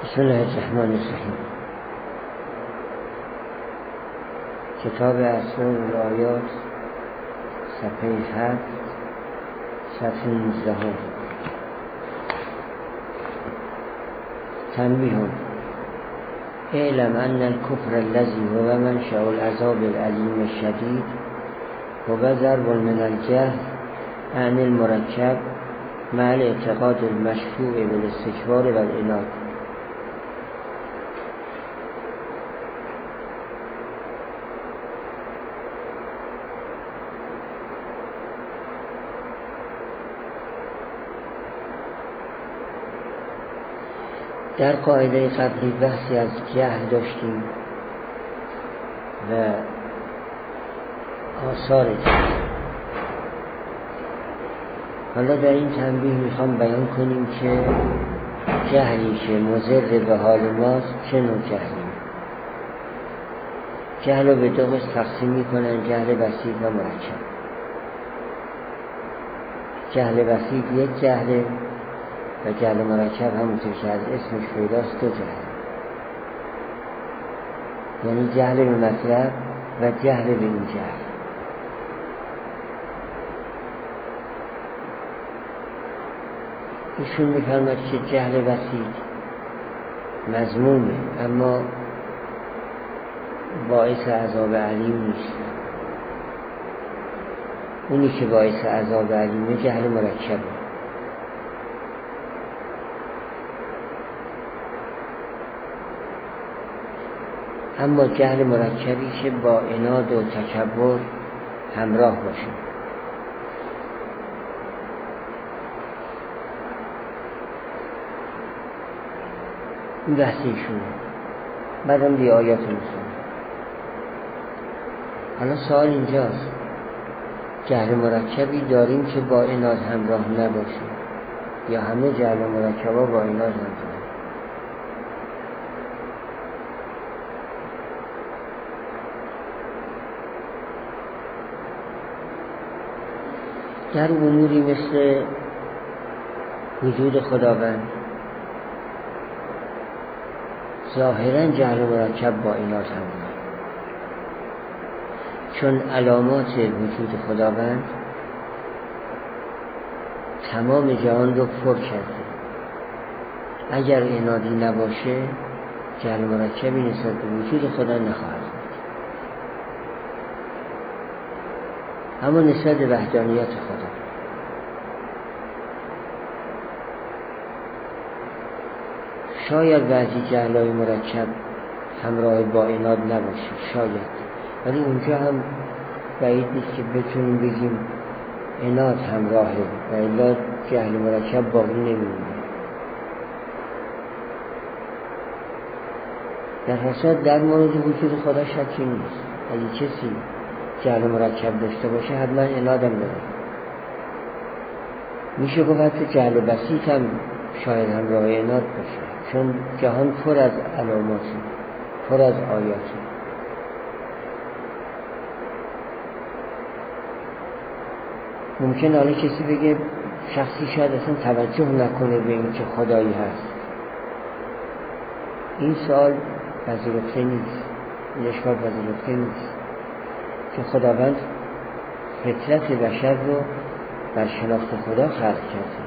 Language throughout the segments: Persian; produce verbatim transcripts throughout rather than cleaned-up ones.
بسم الله الرحمن الرحیم. کتاب اسماء الآیات صفحه هفت صفحه نوزده. تنبیه: اعلم ان الكفر الذي هو منشأ العذاب العلیم الشدید هو ضرب من الجهل عن المرکب مع الاعتقاد المشفوع بالاستكبار والعناد. در قاعده قبلی بحثی از جهل داشتیم و آثار جهل. حالا در این تنبیه میخوام بیان کنیم که جهلی که مضر به حال ماست چه نوع جهلی. جهل رو به دو قسم تقسیم میکنن: جهل بسیط و مرکب. جهل بسیط یک جهله و جهل مرکب همونطور که از اسمش پیداست دو جهل، یعنی جهل به مطلب و جهل به این جهل. ایشون میفرماید که جهل بسیط مذمومه اما باعث عذاب علیم نیست. اونی که باعث عذاب علیمه جهل مرکبه. اما جهل مرکبی که با عناد و تکبر همراه باشه. این بحثیشونه. بعدم دی آیات میخونم. حالا سوال اینجاست: جهل مرکبی داریم که با عناد همراه نباشه یا همه جهل مرکبا با عناد همراه؟ در اموری مثل وجود خداوند ظاهرا جهل مرکب با عناد همراه، چون علامات وجود خداوند تمام جهان رو پر کرده. اگر عنادی نباشه جهل مرکبی نسبت به وجود خدا نخواهد بود. اما نسبت به وحدانیت خدا شاید بعضی جهل‌های مرکب همراه با عناد نباشه، شاید، ولی اونجا هم بعید نیست که بتونیم بگیم عناد همراهه و الا جهل مرکب باقی نمیمونه. در حقیقت در مورد وجود خدا شکی نیست. اگه کسی جهل مرکب داشته باشه حتما عنادم داره. میشه گفت حتی جهل بسیط هم شاید همراه عناد باشه، چون جهان پر از علاماتی، پر از آیاتی. ممکن حالا کسی بگه شخصی شاید اصلا توجه نکنه به این که خدایی هست. این سوال پذیرفته نیست، این اشکال پذیرفته نیست، که خداوند فطرت بشر رو بر شناخت خدا خلق کرده.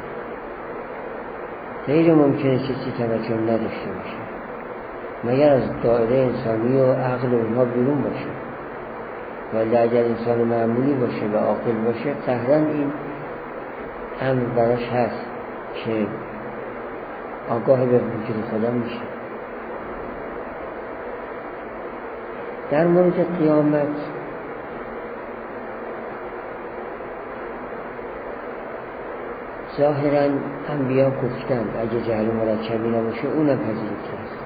غیر ممکنه کسی توجه نداشته باشه مگر از دایره انسانی و عقل و اینها بیرون باشه. ولی اگر انسان معمولی باشه و عاقل باشه قطعاً این امر براش هست که آگاه به وجود خدا میشه. در مورد قیامت ظاهراً انبیا گفتند اگه جهل مرکبی نباشه اونم پذیرفته است.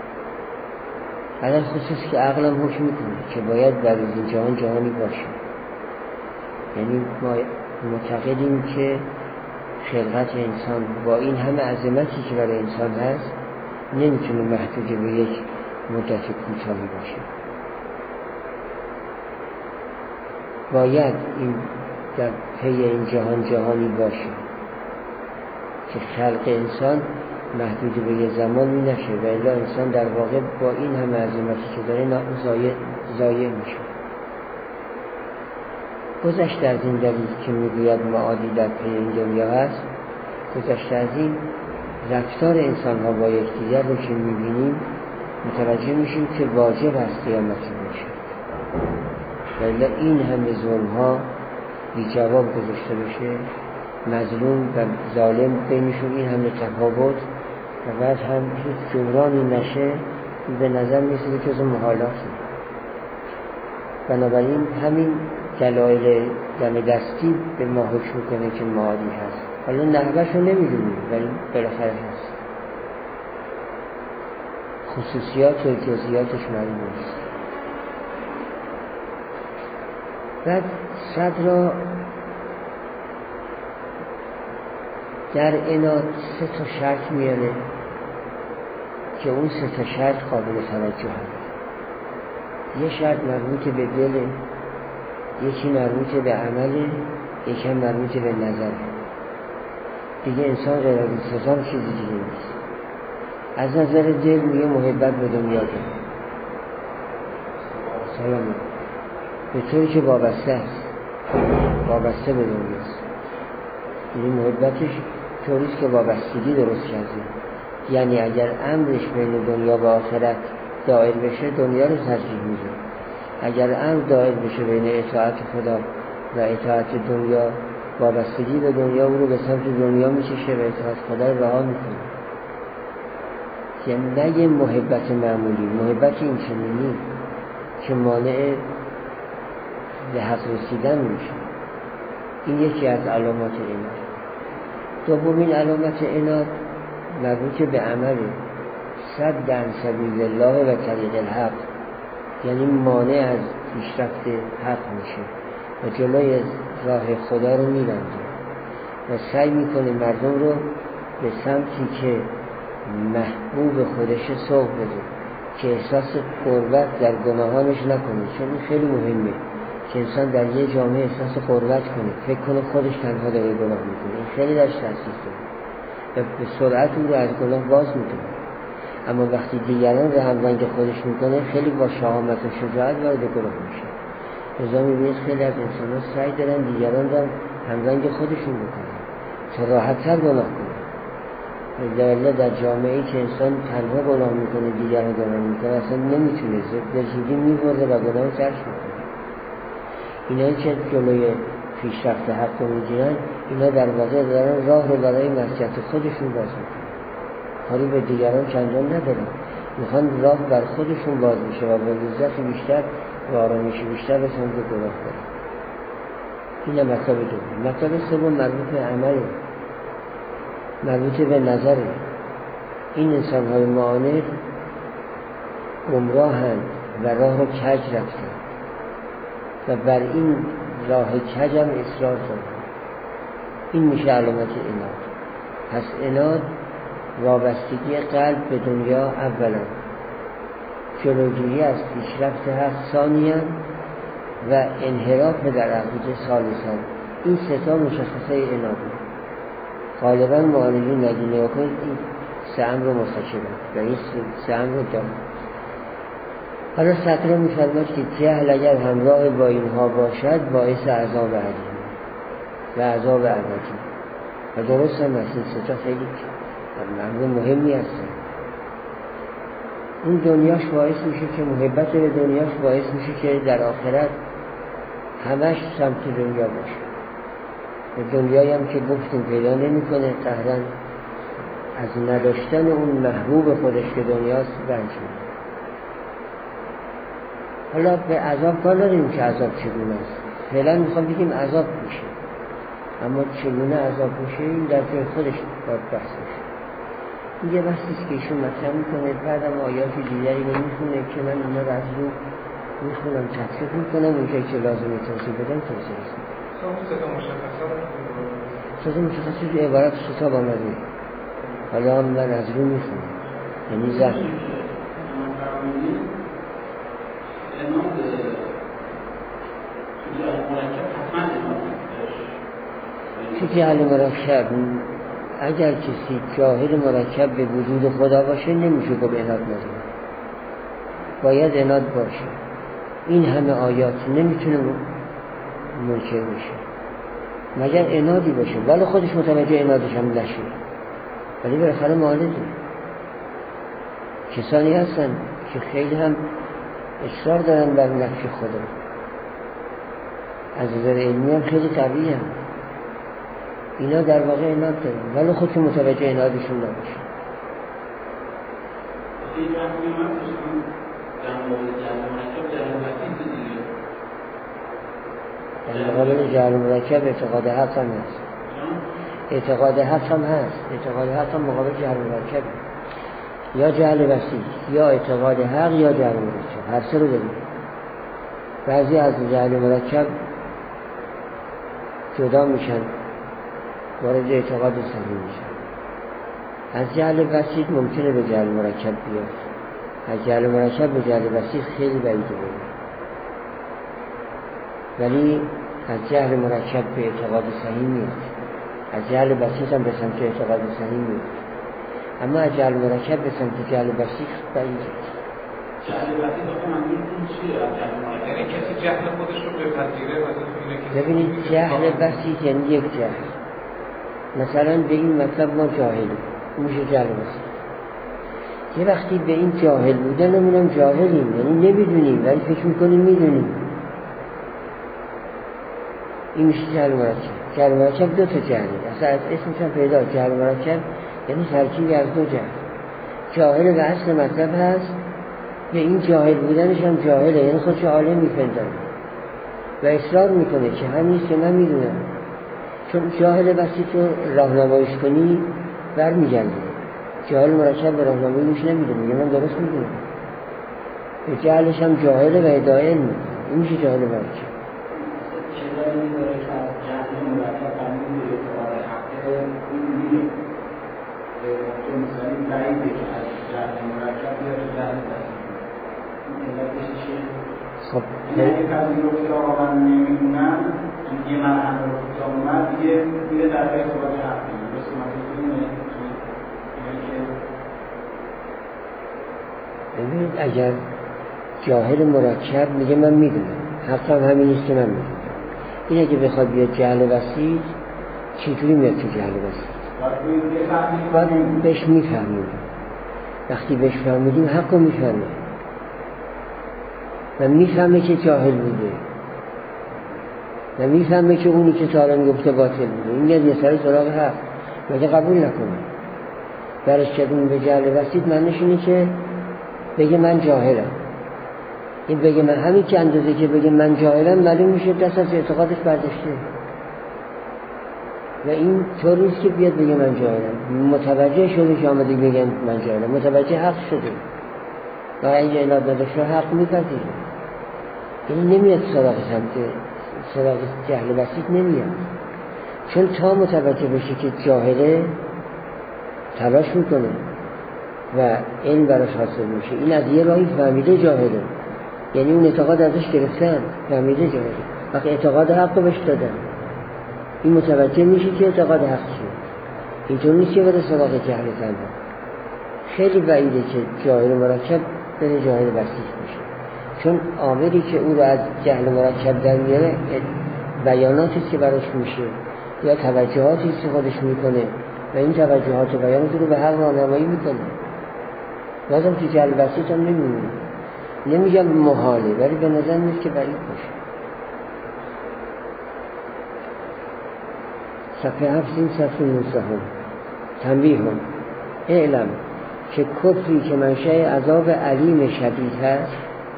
علل خصوص که عقلم حکم میکنه که باید بعد از این جهان جهانی باشه. یعنی ما معتقدیم که خلقت انسان با این همه عظمتی که برای انسان هست نمیتونه محدود به یک مدت کوتاهی باشه. باید این در پی این جهان جهانی باشه که خلق انسان محدود به یه زمانی نشه و الا انسان در واقع با این همه عظمتی که داره ضایع ضایع میشه. گذشته از این دلیل که میگوید معادی در پی این دنیا هست، گذشته از این رفتار انسان ها با یکدیگر رو که میبینیم متوجه میشیم که واجب است قیامتی باشه و الا این همه ظلم ها بی جواب گذاشته بشه، مظلوم و ظالم بینشون این همه تفاوت و بعد هم هیچ جبرانی نشه، به نظر میسید که از محالات. بنابراین همین دلایل دم دستی به ما حکم میکنه که معادی هست. حالا نحوهش رو نمیدونیم ولی بالاخره هست. خصوصیات و جزئیاتش معلوم نیست. بعد صد را در عناد سه تا شرط میاره که اون سه تا شرط قابل توجه هست. یه شرط مربوط به دل، یکی مربوط به عمل، یکی مربوط به نظر. دیگه انسان غیر از این سه تا چیزی دیگه نیست. از نظر دل میگه محبت به دنیا داره، سلام، به طوری که وابسته است، وابسته به دنیاست. یعنی محبتش طوریست که وابستگی درست کرده. یعنی اگر امرش بین دنیا و آخرت دائر بشه دنیا رو ترجیح میده، اگر امر دائر بشه بین اطاعت خدا و اطاعت دنیا، وابستگی به دنیا او رو به سمت دنیا میکشه و اطاعت خدا رو رها میکنه. یعنی نه یه محبت معمولی، محبت این چنینی که مانع به حق رسیدن میشه. این یکی از علامات عناد. دومین علامت عناد مربوط به عمله، صد عن سبیل الله و طریق الحق، یعنی مانع از پیشرفت حق میشه و جلوی راه خدا رو میبنده و سعی میکنه مردم رو به سمتی که محبوب خودش سوق بده، که احساس غربت در گناهانش نکنه. چون این خیلی مهمه که انسان در یه جامعه احساس غربت کنه، فکر کنه خودش تنها داره گناه میکنه. این خیلی درش تأسیس داره و به سرعت اون رو از گناه باز میکنه. اما وقتی دیگران رو همرنگ خودش میکنه خیلی با شهامت و شجاعت وارد گناه میشه. لذا میبینید خیلی از انسان ها سعی دارن دیگران رو همرنگ خودشون بکنن تا راحت تر گناه کنن. در در جامعه ای که انسان تنها گناه میکنه، دیگران گناه میکنه، اصلا نمیتونه، به زودی میبرده و گناه ترش میکنه. اینایی که جلوی پیشرفت حق رو میگیرن، اینا در واقع دارن راه رو برای مسجد خودشون باز میکنن، کاری به دیگران چندان ندارن. میخوان راه بر خودشون باز میشه و با لذت بیشتر و آرامش بیشتر به سمت گناه برن. این مطلب دوم. مطلب سوم مربوط به عمله، مربوط به نظره. این انسان های معاند گمراهند و راه رو کج رفتن و بر این راه کج هم اصرار دارن. این میشه علامت عناد. پس عناد وابستگی قلب به دنیا اولا، جلوگیری از پیشرفت حق ثانیا و انحراف در عقیده ثالثا. این سه تا مشخصه عناده. غالبا معاندین ندینه کنید این سه امر رو مرتکبن و این سه امر رو دارن. حالا سطر می‌فرماید که جهل اگر همراه با اینها باشد باعث عذاب علیم و عذاب ابدی. و درست هم هست، این سه تا خیلی امر مهمی هستن. اون دنیاش باعث میشه که محبت به دنیاش باعث میشه که در آخرت همش سمت دنیا باشه. و دنیایی هم که گفتیم پیدا نمی کنه، قهرن از نداشتن اون محبوب خودش که دنیاست رنج می‌بره. حالا به عذاب کار نداریم که عذاب چگونه است. فعلا میخوام بگیم عذاب میشه، اما چگونه عذاب میشه این در جای خودش باید بحث میشه. این یه بحثیست که ایشون مطرح میکنه، بعدم آیات دیگری رو میخونه که من اینا رو از رو میخونم، تطبیق میکنم، اونجایی که لازمه توضیح بدم توضیح میکنم. سازه مشخصی رو عبارت کتاب آمده، حالا هم من از رو میخونم، یعنی زن توی حل مرکب اگر کسی جاهل مرکب به وجود خدا باشه نمیشه گفت عناد نداره، باید عناد باشه. این همه آیات نمیتونه منکر بشه مگر عنادی باشه، ولی خودش متوجه عنادش هم نشه، ولی بالاخره معالجه. کسانی هستن که خیلی هم اصرار دارن بر نفی خدا، از نظر علمی هم خیلی قوی هم، اینا در واقع عناد دارن ولی خود که متوجه عنادشون نباشه. در مقابل جهل مرکب اعتقاد حق هم هست، اعتقاد حق هم هست، اعتقاد حق هم مقابل جهل مرکب، یا جهل وسیع یا اعتقاد حق یا جهل مرکب، هر سه رو داریم. بعضی از جهل مرکب جدا میشن وارد اعتقاد صحیح میشن. از جهل وسیع ممکنه به جهل مرکب بیاد، از جهل مرکب به جهل وسیع خیلی بعیده بود، ولی از جهل مرکب به اعتقاد صحیح میاد، از جهل وسیع هم به سمت اعتقاد صحیح میاد، اما از جهل مرکب به سمت جهل وسیع بعیده. جهل وسیع آخه منظورتون چیه از جهل مرکب؟ یعنی کسی جهل خودش رو بپذیره مثلا اینه که ببینید جهل وسیع یعنی یک جهل، مثلا به این مطلب ما جاهلیم، میشه جهل وسیع. یه وقتی به این جاهل بودن نمونم جاهلیم، یعنی نمیدونیم ولی فکر میکنیم میدونیم، این میشه جهل مرکب. جهل مرکب دو تا جهله، اصلا از اسمش هم پیدا، جهل مرکب یعنی ترکیبی از دو جهل. جاهل به اصل مطلب هست، به این جاهل بودنش هم جاهله، یعنی خودش عالم میپنداره و اصرار میکنه که همیست که من میدونم. چون جاهل وسیع تو راهنماییش کنی برمیگرده، جاهل مرکب به راهنمایی گوش نمیده، میگه من درست میدونم. به جهلش هم جاهله و هدایت میکنه، این میشه جاهل مرکب. چه دلیلی داره که از جهل مرکب همین به اعتقاد حقه این میره که مثلا بعیده که از جهل مرکب یا جهل وسیع این علتش چیه؟ خب یعنی پذیرفت که آقا من نمیدونم یه من هم رو کتا اومد دیگه میره در اعتقاد حقی بس منظورتونه ببینید اگر جاهل مرکب میگه من میدونم، حقم همین نیست که من میدونم، این اگه بخواد بیاد جهل وسیع چجوری میاد تو جهل وسیع؟ باید بهش میفهمیم، وقتی بهش فهمیدیم حق رو میفهمیم و میفهمه که جاهل بوده و میفهمه که اونی که سالم گفته باطل بوده، این یاد یه سر سراغ حق مگه قبول نکنه. برش کردون به جهل وسیع معنیش اینه که بگه من جاهلم، این بگه من همین که اندازه که بگه من جاهلم معلوم میشه دست از اعتقادش برداشته و این طور نیست که بیاد بگه من جاهلم، متوجه شده که آمده بگه من جاهلم، متوجه حق شده و این عناد نداشت رو حق میپذیره، این نمیاد سراغ سمت سراغ جهل وسیع نمیاد، چون تا متوجه بشه که جاهله تلاش میکنه و علم براش حاصل میشه. این از یه راهی فهمیده جاهله، یعنی اون اعتقاد ازش گرفتن فهمیده جاهله، وقتی اعتقاد حق رو بهش دادن این متوجه میشه که اعتقاد حق شد، اینطور نیست که بره سراغ جهل زنده. خیلی بعیده که جاهل مرکب بره جاهل وسیع بشه، چون عاملی که او رو از جهل مرکب در میاره بیاناتی که براش میشه یا توجهاتی که خودش میکنه و این توجهات و بیانات رو به حق راهنمایی میکنه. لازم که جهل وسیع هم نمیمونه، نمیگم محاله ولی به نظر نیست که بعید باشه. صفحه هفتین صفحه نوزدهم تنبیه هم اعلم که کفری که منشأ عذاب علیم شدید هست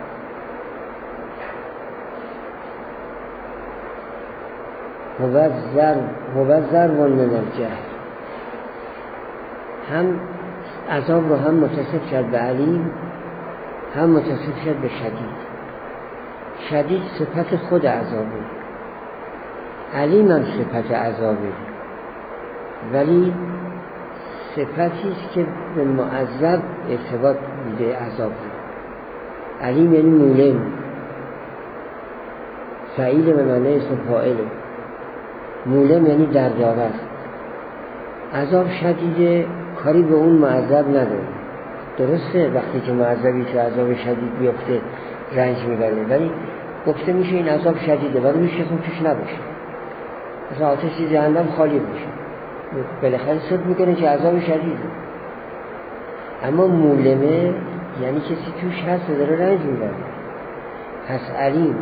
هو ضرب من الجهل، هم عذاب رو هم متصف شد به علیم هم متصف شد به شدید. شدید صفت خود عذابه، علیم هم صفت عذابه، ولی صفتی است که به معذب ارتباط میده عذاب. علیم یعنی مولم، فعیل به معنی اسم فاعله، مولم یعنی دردآور. عذاب شدیده کاری به اون معذب نداره. درسته وقتی که معذبی تو عذاب شدید بیفته رنج میبره، ولی گفته میشه این عذاب شدیده ولی هیچ کسی توش نباشه، مثلا آتش جهنم خالی باشه، بالاخره صدق میکنه که عذاب شدیده. اما مولمه یعنی کسی توش هست و داره رنج میبره. پس علیم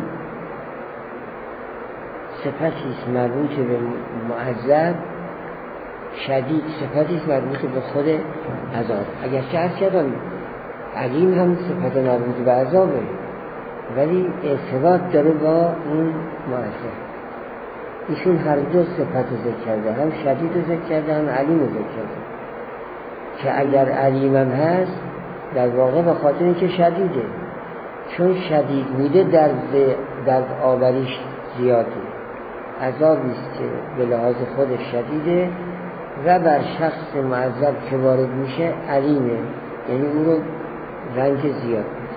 صفتیست مربوط به معذب، شدید صفتیست مربوط به خود عذاب. اگرچه هست کردم علیم هم صفت مربوط به عذابه ولی ارتباط داره با اون معذب. ایشون هر دو صفت رو ذکر کرده، هم شدید رو ذکر کرده هم علیم رو ذکر کرده، که اگر علیم هم هست در واقع به خاطر اینکه شدیده، چون شدید بوده درد درد آوریش زیاده، عذابیست که به لحاظ خودش شدیده و بر شخص معذب که وارد میشه علیمه، یعنی اون رو رنج زیاد میده.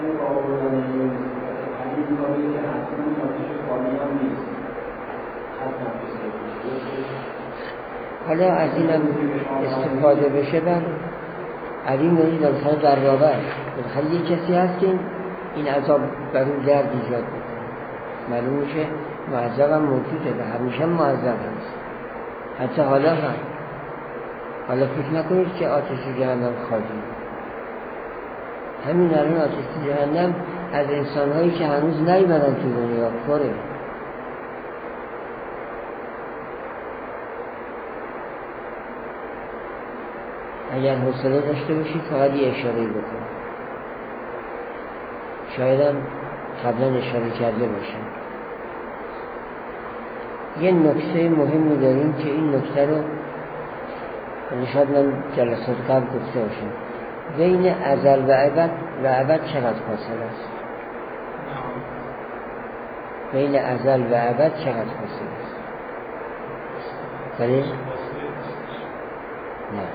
حالا از اینم استفاده بشه بر علیم یعنی بالاخره در رابر بالاخره یک کسی هست که این عذاب بر اون درد ایجاد میکنه. معلوم میشه معذب هم موجوده و همیشه هم معذب هست، حتی حالا هم. حالا فکر نکنید که آتش جهنم خالی، همین الان آتش جهنم از انسانهایی که هنوز نیومدن تو دنیا پره. اگر حوصله داشته باشید فقط یه اشاره‌ای بکنم، شاید هم قبلا اشاره کرده باشم. یه نکته مهمی داریم که این نکته رو شاید من جلسات قبل گفته باشم، بین ازل و ابد و ابد چقدر فاصله است؟ بین ازل و ابد چقدر فاصله است؟ بله؟ نه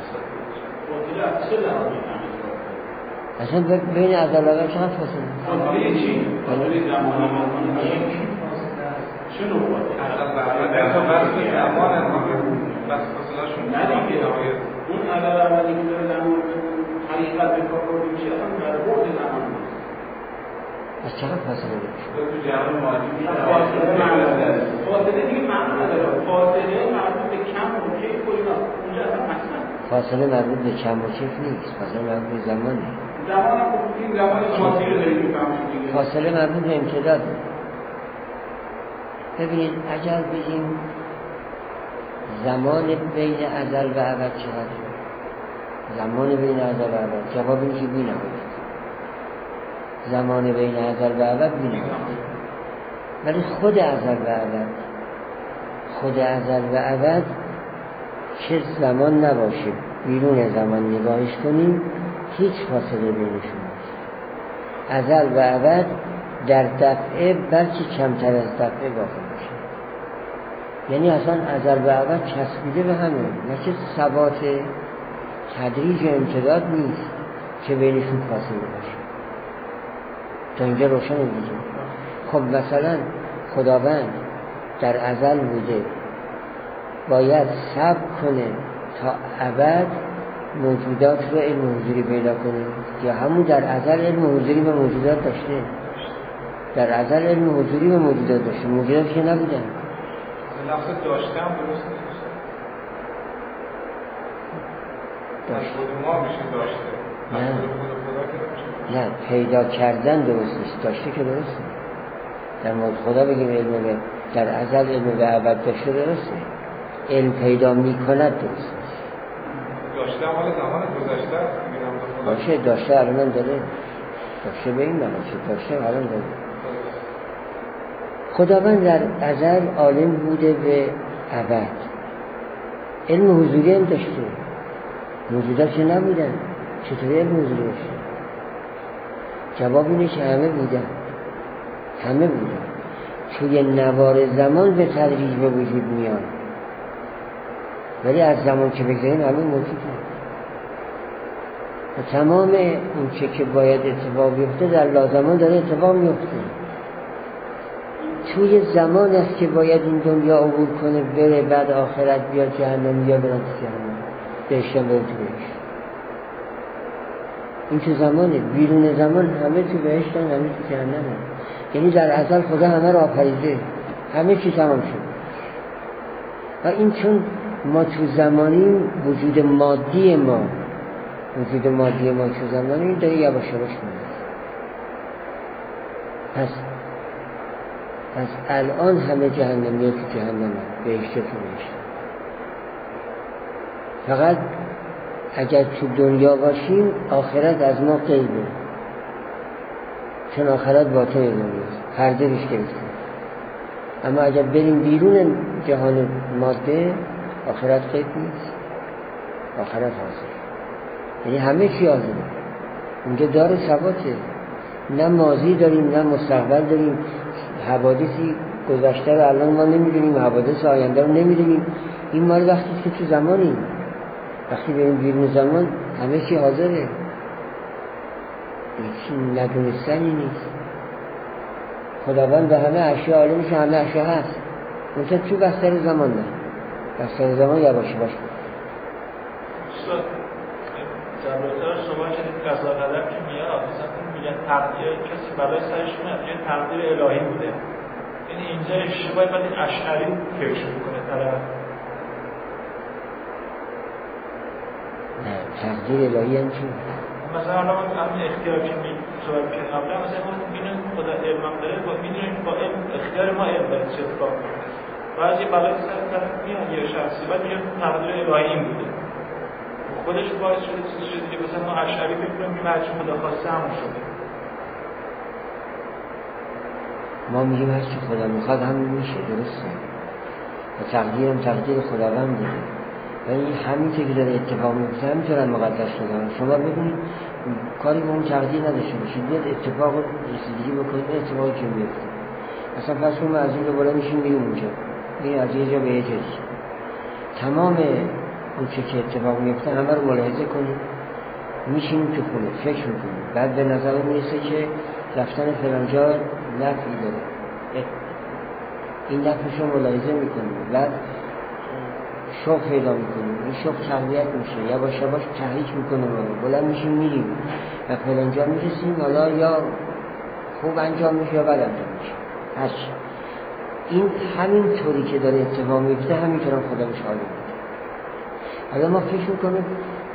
اصلا بین ازل و ابد چقدر فاصله است؟ فاصله چی؟ فاصله زمانی شنو بود؟ ازل و ابد تا بس زمان بس فاصله شون ندیگه. اون ازل و ابدی که داره زمان حقیقت به کار رو میشه اصلا در بعد زمان نیست. از چقدر فاصله داره؟ تو جهان مادی فاصله دیگه معنی نداره. فاصله مربوط به کم و کیف و اینا اونجا اصلا مثلا فاصله مربوط به کم و کیف نیست، فاصله مربوط به زمانه. زمان هم این زمان شماسی رو دارید میفهمید دیگه. فاصله مربوط به امتداده. ببینید اگر بگیم زمان بین ازل و ابد چقدره؟ زمان بین ازل و ابد جواب اینه که بی‌نهایت. زمان بین ازل و ابد بی‌نهایت. ولی خود ازل و ابد خود ازل و ابد چه زمان نباشه بیرون زمان نگاهش کنیم هیچ فاصله بینشون نیست. ازل و ابد در دفعه بلکه کمتر از دفعه واقع میشه، یعنی اصلا ازل و ابد چسبیده به همه، نه که ثبات تدریج و امتداد نیست که بینشون فاصله باشه. تا اینجا روشن دیگه. خب مثلا خداوند در ازل بوده باید صبر کنه تا ابد موجودات رو علم حضوری پیدا کنه، یا همون در ازل علم حضوری به موجودات داشته، در ازل علم حضوری به موجودات داشته، موجودات که نبودن. لفظ داشتم درست نیست. داشته ما میشه داشته. نه خدا که نه پیدا کردن درست نیست، داشته که درسته. در مورد خدا بگیم علم به در ازل علم به ابد داشته درسته، علم پیدا میکند درست نیست. داشته مال زمان گذشته است میگم باشه داشته الان داره، داشته به این معنی داشته الان داره. خداوند در ازل عالم بوده به ابد، علم حضوری هم داشته، موجودات که نبودن، چطوری علم حضوری داشته؟ جواب اینه که همه بودن، همه بودن، توی نوار زمان به تدریج به وجود میان، ولی از زمان که بگذاریم همه موجودن و تمام اون چه که باید اتفاق بیفته در لازمان داره اتفاق میفته. توی زمان است که باید این دنیا عبور کنه بره، بعد آخرت بیاد جهنم یا برن تو جهنم. بهشتم بریم تو بهشت. این تو زمانه، بیرون زمان همه تو بهشتن، همه تو جهنمن. یعنی در ازل خدا همه را آفریده، همه چی تمام شد. و این چون ما تو زمانی وجود مادی ما وجود مادی ما تو زمانی داره یواش یواش میاد. پس پس الان همه جهنمیه تو جهنم، بهشت تو بهشت. فقط اگر تو دنیا باشیم آخرت از ما غیبه، چون آخرت باطن دنیاست، پرده روش گرفته. اما اگر بریم بیرون جهان ماده آخرت غیب نیست، آخرت حاضر. یعنی همه چی حاضره. اونجا دار ثباته، نه ماضی داریم نه مستقبل داریم. حوادثی گذشته رو الان ما نمیدونیم، حوادث آینده رو نمیدونیم. این مال وقتی که تو زمانیم، وقتی بریم بیرون زمان همه چی حاضره، هیچ ندونستنی نیست. خداوند به همه اشیا عالمش، همه اشیا هست، منتها تو بستر زمان نه، بستر زمان یواش باش بود. در روزگار شما شدید قضا قدر که میاد مثلا میگن تقدیر کسی برای سرش میاد یه تقدیر الهی بوده. یعنی اینجا اشتباهی باید اشعری فکر میکنه طرف. نه تقدیر الهی هم چی؟ مثلا الان من همین اختیار که می صحبت کردم قبلا مثلا میگن خدا علم داره و میدونیم با علم اختیار ما علم داره چه اتفاق میفته. بعضی بلای سر طرف میاد یه شخصی بعد میگه تقدیر الهی این بوده. خودش باعث شده چیزی شده که مثلا ما اشعری فکر کنیم این هرچی خدا خواسته همون شده. ما میگیم هرچی خدا میخواد همون میشه، درسته. و تقدیرم تقدیر خداوند دیگه. ولی همین که داره اتفاق میفته همینطور مقدس شده. شما ببینید کاری به اون تقدیر نداشته باشید، بیاد اتفاق رسیدگی بکنید به اتفاقی که میفته. اصلا پس اون از این دوباره میشیم میریم اونجا، میریم از یه جا به یه جایی. تمام اون چه که اتفاق میفته همه رو ملاحظه کنید، میشینیم تو خونه فکر میکنیم، بعد به نظر میرسه که رفتن فلانجا نفعی داره، این نفعش رو ملاحظه میکنیم، بعد شوق پیدا میکنیم، این شوق تقویت میشه، یا باشه باش تحریک میکنه ما رو، بلند میشیم میریم و فلانجا میرسیم، حالا یا خوب انجام میشه یا بد انجام میشه، هرچی. این همین طوری که داره اتفاق میفته همینطور هم خدا بهش عالم میده. حالا ما فکر میکنیم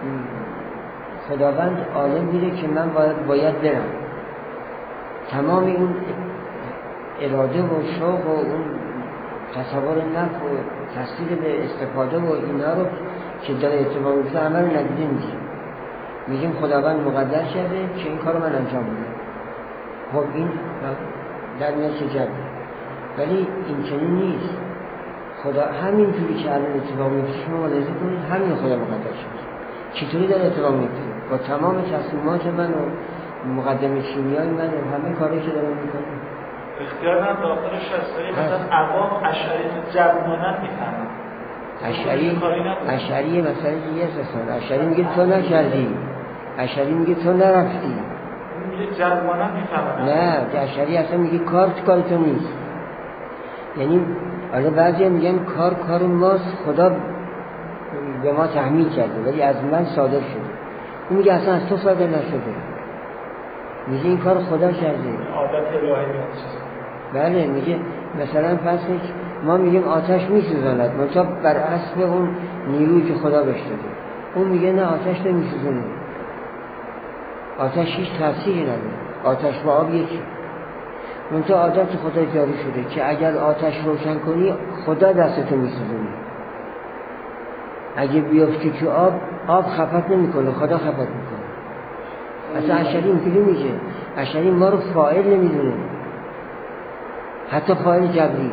خداوند عالم میده که من باید, باید برم، تمام این اراده و شوق و اون تصور نفع و تصدیق به استفاده و اینا رو که داره اتفاق میفته همه رو ندیده میگیم، میگیم خداوند مقدر کرده که این کار رو من انجام بدم. خب این در میاد چه جبه، ولی این چنین نیست. خدا همین جوری که الان اتفاق میفته شما ملاحظه کنید، همین خدا مقدر شده. چطوری داره اتفاق میفته؟ با تمام تصمیمات من و مقدمه شیمیای من و همه کاری که دارم میکنم اختیار هم داخلش هست. مثلا عوام اشعری جوانان میفهمن. اشعری اشعری مثلا یه سخن اشعری میگه تو نکردی، اشعری میگه تو نرفتی، میگه جوانان میفهمن. نه اشعری اصلا میگه کار کار تو نیست. یعنی حالا بعضی میگن کار کار ماست، خدا به ما تحمیل کرده ولی از من صادر شده. اون میگه اصلا از تو صادر نشده، میگه این کار خدا کرده، عادت الهی نیست. بله میگه مثلا پس ما میگیم آتش میسوزاند، منتها بر اصل اون نیرویی که خدا بهش داده. اون میگه نه آتش نمیسوزونه، آتش هیچ تأثیری نداره، آتش با آب یکی، منتها عادت خدا جاری شده که اگر آتش روشن کنی خدا دستتو میسوزونه، اگه بیافتی تو آب آب خفت نمیکنه، خدا خفت میکنه. اصلا اشعری اینجوری میگه، اشعری ما رو فاعل نمیدونه، حتی فاعل جبری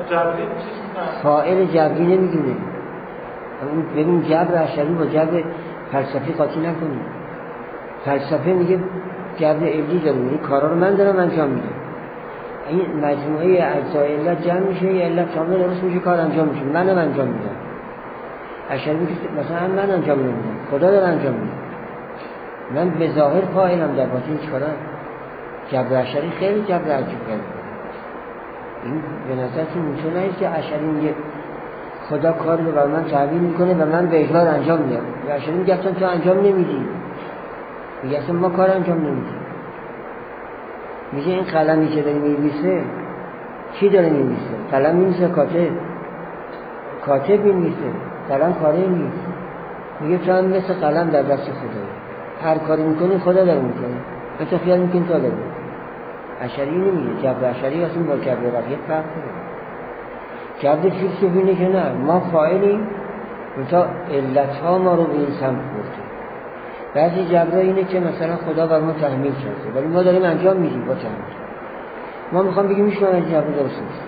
فاعل جبری نمیدونه. ببین جبر اشعری با جبر فلسفی قاطی نکنیم. فلسفه میگه جبر علی داره، میگه کارا رو من دارم انجام میدم، این مجموعه اجزای علت جمع میشه، یه علت کامل درست میشه، کار انجام میشه، منم انجام میدم. اشعری میگه مثلا من انجام نمیدم، خدا داره انجام میده، من به ظاهر فاعلم، در باطن چیکارم؟ جبر اشعری خیلی جبر عجیب کرده. این به نظرتون اینطور نیست که اشعری میگه خدا کار رو بر من تحویل میکنه و من به اجبار انجام میدم. و اشعری میگه اصلا تو انجام نمیدی، میگه اصلا ما کار انجام نمیدیم. میگه این قلمی که داره می‌نویسه کی داره می‌نویسه؟ قلم می‌نویسه کاتب، کاتب می‌نویسه، قلم کاری نیست. میگه تو هم مثل قلم در دست خدایی، هر کاری میکنی خدا داره میکنه، تو خیال میکنی تو داره. اشعری نمیگه، جبر اشعری اصلا با جبر بقیه فرق داره. جبر فیلسوفی اینه که نه ما فاعلیم تا علت ها ما رو به این سمت برده. بعضی جبر اینه که مثلا خدا بر ما تحمیل کرده ولی ما داریم انجام میدیم با تحمیل. ما میخوام بگیم میشه من جبر درست نیست.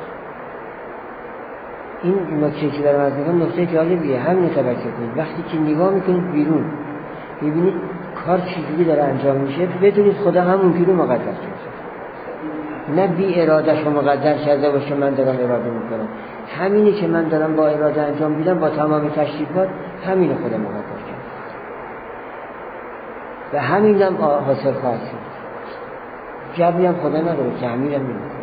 این نکته که در مزنگان نکته جالبیه، همین توجه کنید. وقتی که نگاه میکنید بیرون ببینید کار چجوری داره انجام میشه، بدونید خدا همون رو مقدر کرده، نه بی ارادش رو مقدر کرده باشه من دارم اراده میکنم. همینی که من دارم با اراده انجام میدم با تمام تشریفات همین رو خدا مقدر کرده و همین هم حاصل خواهد شد. جبری هم خدا نداره، تعمیر هم نمیکنه.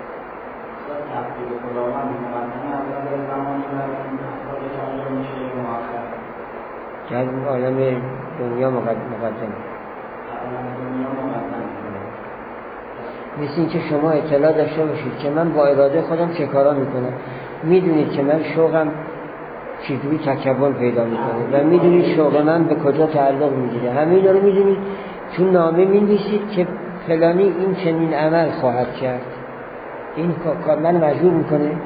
جبر عالم دنیا مقدمه. مثل این که شما اطلاع داشته باشید که من با اراده خودم چه کارا میکنم، میدونید که من شوقم چجوری تکون پیدا میکنه و میدونید شوق من به کجا تعلق میگیره. همه اینا رو میدونید، چون نامه می‌نویسید که فلانی این چنین عمل خواهد کرد، این کار من مجبور میکنه. این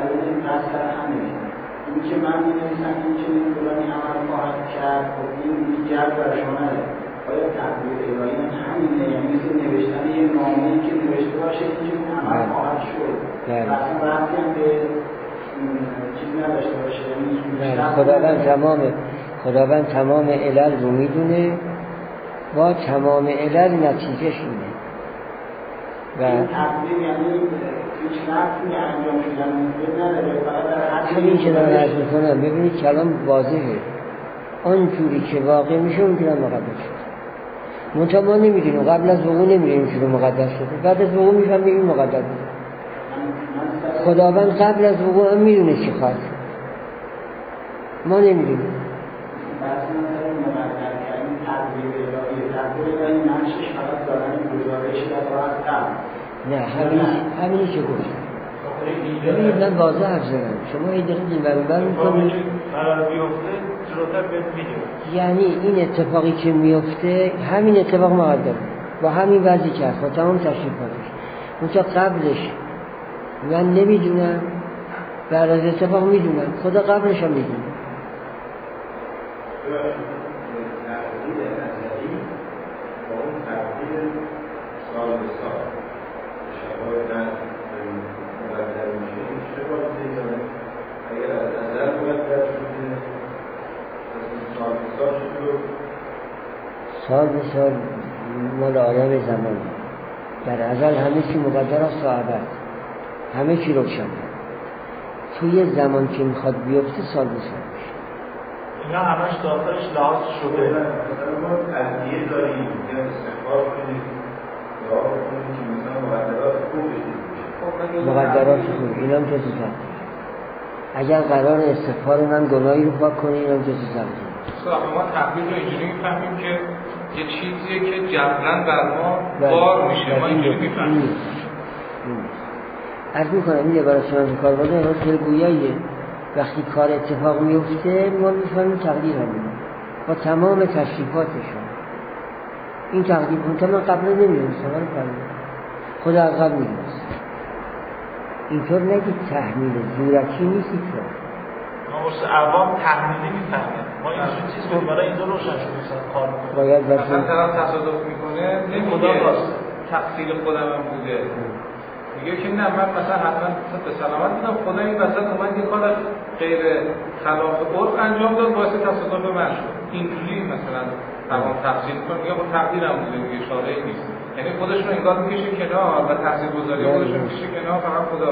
که من می‌نویسم این چنین فلانی عمل خواهد کرد، خب این جبر بر شما نداره. آیا تقدیر الهی همینه؟ یعنی مثل نوشتن یه نامه‌ای که نوشته باشه این چنین عمل خواهد شد. اصلا ربطی هم به چیزی نداشته باشه. یعنی خداوند تمام خداوند تمام علل رو میدونه، با تمام علل نتیجهش اینه. و این تقدیر یعنی هیچ ربطی انجام شدن ممکن نداره، فقط در حد همین که دارم عرض میکنم. ببینید کلام واضحه، آنجوری که واقع میشه اونجوری هم مقدر شد. منتها ما نمیدونیم، قبل از وقوع نمیدونیم چی رو مقدر شده، بعد از وقوع میفهمیم این مقدر بود. خداوند قبل از وقوع هم میدونه چی خواهد شد، ما نمیدونیم. نه همین همینی که گفت. ببینید من واضح حرف زدم، شما این دقیقه این برابر میکنید یعنی این اتفاقی که میفته همین اتفاق مقدر با همین وضعی که با تمام تشریفاتش. منتها قبلش من نمیدونم، بعد از اتفاق میدونم، خدا قبلش هم میدونه. سال به سال شبای دن مقدر میشه این چه باید دیگه اگر از نظر مقدر شده سال به سال شده سال به سال مال آدم زمان در ازل همه چی مقدر است تا ابد، همه چی روشن. توی زمان که میخواد بیفته سال به سال میشه. اینا همش داخلش لحاظ شده. مثلا ما تهدیه داریم یا استخبار کنیم دعا کنیم که مثلا مقدرات خوب بشید. مقدرات خوب اینا هم جزی زد. اگر قرار استغفار من گناهی رو پاک کنه اینا هم جزی زد. ما تقدیر رو اینجوری میفهمیم که یه چیزیه که جبران بر ما بار میشه، ما اینجوری میفهمیم. عرض میکنم این عبارت شما کار بوده امروز خیلی گویاییه. وقتی کار اتفاق میفته ما میفهمیم تقدیر همینه با تمام تشریفاتشون. این تقدیر کنتا من قبل نمیدونستم، من فهمیدم خدا از قبل میدونست. اینطور نگید تحمیل زورکی نیست. اینطور ما واسه عوام تحمیلی میفهمیم، ما این چیز بود برای اینجا روشن شد کار میکنه. باید مثلا طرف تصادف میکنه نمیگه تقصیر خودم هم بوده، میگه که نه من مثلا حتما به سلامت بودم، خدا این وسط اومد یه کار غیر خلاف عرف انجام داد باعث تصادف من شد. اینجوری مثلا تمام تفسیر میکنه، میگه خب تقدیرم بوده، میگه اشاره‌ای نیست. یعنی خودش رو انگار میکشه کنار و تاثیرگذاری خودش رو میکشه کنار، فقط خدا.